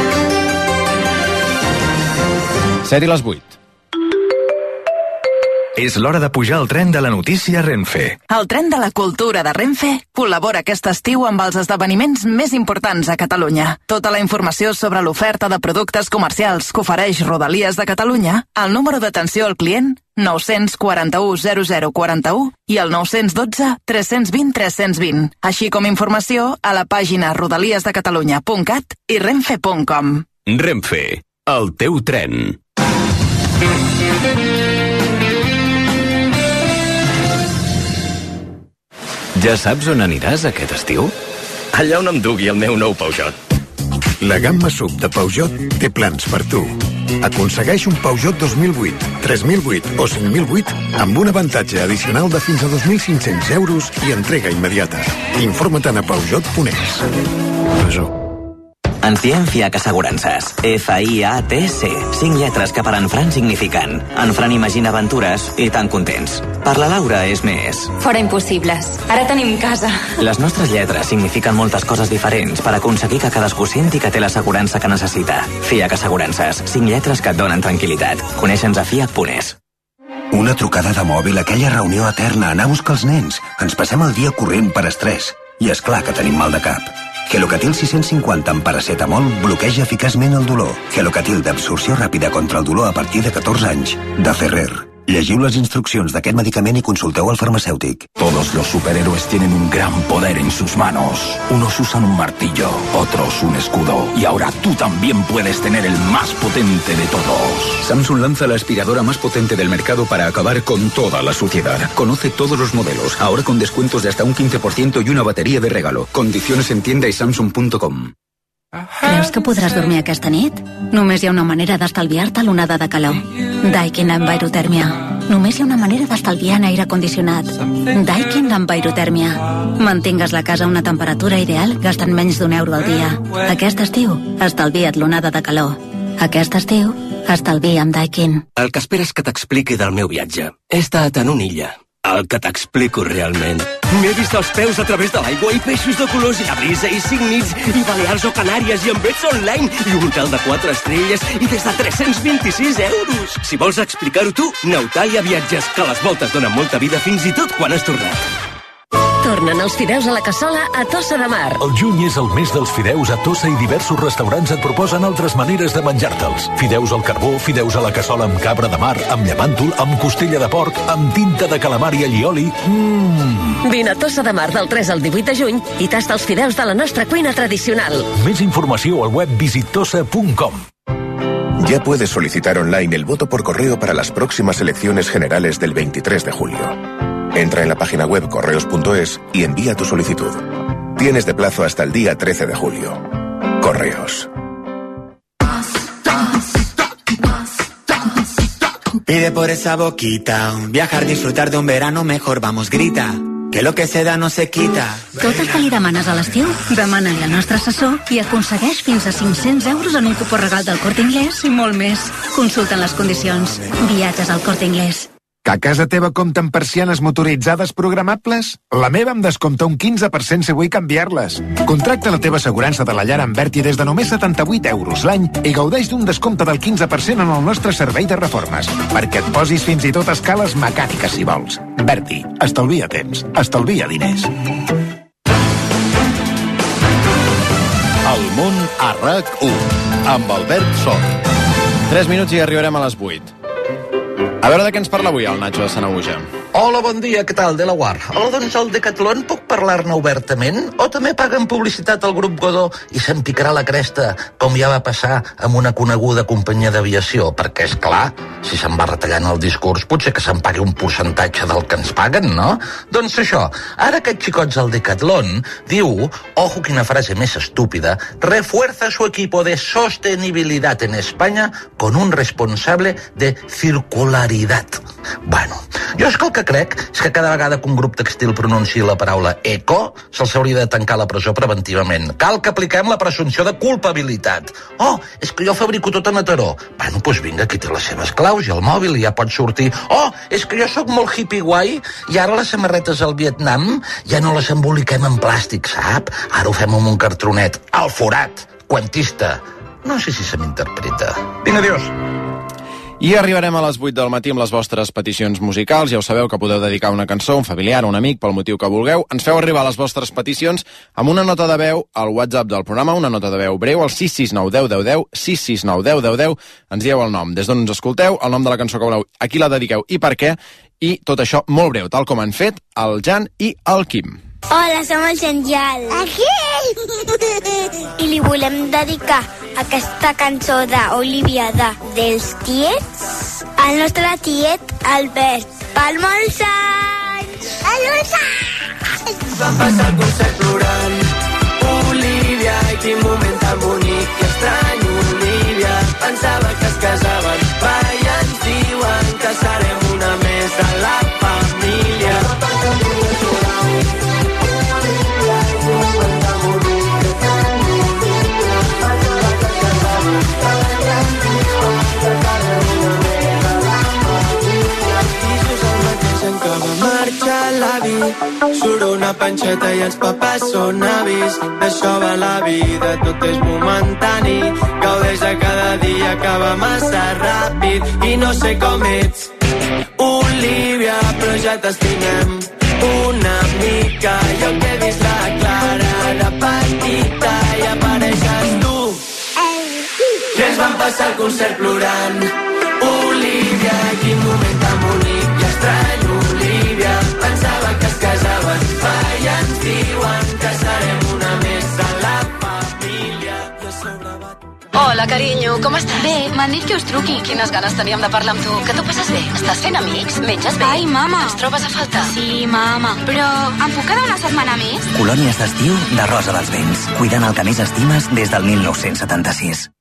Ser-hi les vuit. És l'hora de pujar al tren de la notícia Renfe. El tren de la cultura de Renfe col·labora aquest estiu amb els esdeveniments més importants a Catalunya. Tota la informació sobre l'oferta de productes comercials que ofereix Rodalies de Catalunya al número d'atenció al client nou quatre u zero zero quatre u i el nou un dos tres dos zero tres dos zero, així com informació a la pàgina rodaliesdecatalunya punt cat i renfe punt com. Renfe, el teu tren. Ja saps on aniràs aquest estiu? Allà on em dugui el meu nou Peugeot. La gamma S U V de Peugeot té plans per tu. Aconsegueix un Peugeot dos mil vuit, tres mil vuit o cinc mil vuit amb un avantatge addicional de fins a dos mil cinc-cents euros i entrega immediata. Informa't a Peugeot punt es. Peugeot. Ens diem Fiac Assegurances. F I A T C. Cinc lletres que per en Fran signifiquen en Fran imagina aventures i tan contents. Per la Laura és més. Fora impossibles. Ara tenim casa. Les nostres lletres signifiquen moltes coses diferents per aconseguir que cadascú senti que té l'assegurança que necessita. Fiac Assegurances. Cinc lletres que et donen tranquil·litat. Coneixe'ns a fiac punt es. Una trucada de mòbil, aquella reunió eterna, anar a buscar els nens. Ens passem el dia corrent per estrès. I és clar que tenim mal de cap. Gelocatil sis-cents cinquanta amb paracetamol bloqueja eficaçment el dolor. Gelocatil d'absorció ràpida contra el dolor a partir de catorze anys. De Ferrer. Llegiu les instruccions d'aquest medicament i consulteu al farmacèutic. Todos los superhéroes tienen un gran poder en sus manos. Unos usan un martillo, otros un escudo. Y ahora tú también puedes tener el más potente de todos. Samsung lanza la aspiradora más potente del mercado para acabar con toda la suciedad. Conoce todos los modelos, ahora con descuentos de hasta un quince por ciento y una batería de regalo. Condiciones en tienda y samsung punto com. Creus que podràs dormir aquesta nit? Només hi ha una manera d'estalviar-te l'onada de calor. Daikin Envirotèrmia. Només hi ha una manera d'estalviar en aire condicionat. Daikin Envirotèrmia. Mantingues la casa a una temperatura ideal gastant menys d'un euro al dia. Aquest estiu, estalvia't l'onada de calor. Aquest estiu, estalvia amb Daikin. El que esperes que t'expliqui del meu viatge. He estat en una illa. El que t'explico realment. M'he vist els peus a través de l'aigua i peixos de colors i la brisa i cinc nits i Balears o Canàries i embeds online i un hotel de quatre estrelles i des de tres-cents vint-i-sis euros. Si vols explicar-ho tu, Neutalia Viatges, que les voltes donen molta vida fins i tot quan has tornat. Tornen els fideus a la cassola a Tossa de Mar. El juny és el mes dels fideus a Tossa i diversos restaurants et proposen altres maneres de menjar-te'ls. Fideus al carbó, fideus a la cassola amb cabra de mar, amb llamàntol, amb costella de porc, amb tinta de calamar i allioli. Mmm! Vine a Tossa de Mar del tres al divuit de juny i tasta els fideus de la nostra cuina tradicional. Més informació al web visittosa punt com. Ya puedes solicitar online el voto por correo para las próximas elecciones generales del veintitrés de julio. Entra en la página web correos punto es y envía tu solicitud. Tienes de plazo hasta el día trece de julio. Correos. Pide por esa boquita, viajar, disfrutar de un verano mejor, vamos, grita, que lo que se da no se quita. Tot el que li demanes a l'estiu, demana-li al nostre assessor i aconsegueix fins a cinc-cents euros en un cupó regal del Corte Inglés i molt més. Consulten les condicions. Viatges al Corte Inglés. Que a casa teva compten persianes motoritzades programables? La meva em descompta un quinze per cent si vull canviar-les. Contracta la teva assegurança de la llar amb Berti des de només setanta-vuit euros l'any i gaudeix d'un descompte del quinze per cent en el nostre servei de reformes, perquè et posis fins i tot a escales mecàniques si vols. Berti, estalvia temps, estalvia diners. El món a RAC u, amb Albert Sol. tres minuts i arribarem a les vuit. A veure de què ens parla avui el Nacho de Sanaüja. Hola, bon dia, què tal, Delaware? Hola, doncs el Decathlon puc parlar-ne obertament? O també paguen publicitat al grup Godó i se'n picarà la cresta, com ja va passar amb una coneguda companyia d'aviació? Perquè, és clar, si se'n va retallant el discurs, potser que se'n pagui un percentatge del que ens paguen, no? Doncs això, ara aquests xicots del Decathlon diu, ojo, quina frase més estúpida, refuerza su equipo de sostenibilidad en España con un responsable de circularidad. Bueno, jo és que el que crec és que cada vegada que un grup textil pronunciï la paraula eco, se'ls hauria de tancar a la presó preventivament. Cal que apliquem la presumpció de culpabilitat. Oh, és que jo fabrico tot a Mataró. Bueno, doncs vinga, aquí té les seves claus i el mòbil i ja pot sortir. Oh, és que jo sóc molt hippie guai i ara les samarretes al Vietnam ja no les emboliquem en plàstic, sap? Ara ho fem amb un cartronet. Al forat. Quantista. No sé si se m'interpreta. Vinga, adiós. I arribarem a les vuit del matí amb les vostres peticions musicals. Ja ho sabeu que podeu dedicar una cançó, un familiar, un amic, pel motiu que vulgueu. Ens feu arribar les vostres peticions amb una nota de veu al WhatsApp del programa, una nota de veu breu, al sis sis nou deu deu deu, sis sis nou deu deu deu. Ens dieu el nom, des d'on ens escolteu, el nom de la cançó que voleu, a qui la dediqueu i per què, i tot això molt breu, tal com han fet el Jan i el Quim. Hola, som el Genial. Aquí! I li volem dedicar aquesta cançó d'Olivia de dels tiets al nostre tiet Albert. Per molts anys! Per molts anys! Vam passar el concert plorant. Olivia, i quin moment tan bonic i estrany, Olivia. Pensava que es casaven, va, i ens diuen que serem una més de la família. Surt una panxeta i els papàs són avis. Això va la vida, tot és momentani. Gaudeix de cada dia, acaba massa ràpid. I no sé com ets, Olivia, però ja t'estimem una mica. Jo que he vist la Clara de petita i apareixes tu. I ens vam passar el concert plorant. Olivia, quin moment tan bonic i estrany, Olivia. Pensava que es casaven, va, i ens diuen que serem una més de la família. Hola, carinyo, com estàs? Bé, m'han dit que us truqui. Quines ganes teníem de parlar amb tu. Que t'ho passes bé? Estàs fent amics? Menges bé? Ai, mama. Ens trobes a faltar? Sí, mama. Però em puc quedar una setmana més? Colònies d'estiu de Rosa dels Vents. Cuidant el que més estimes des del mil nou-cents setanta-sis.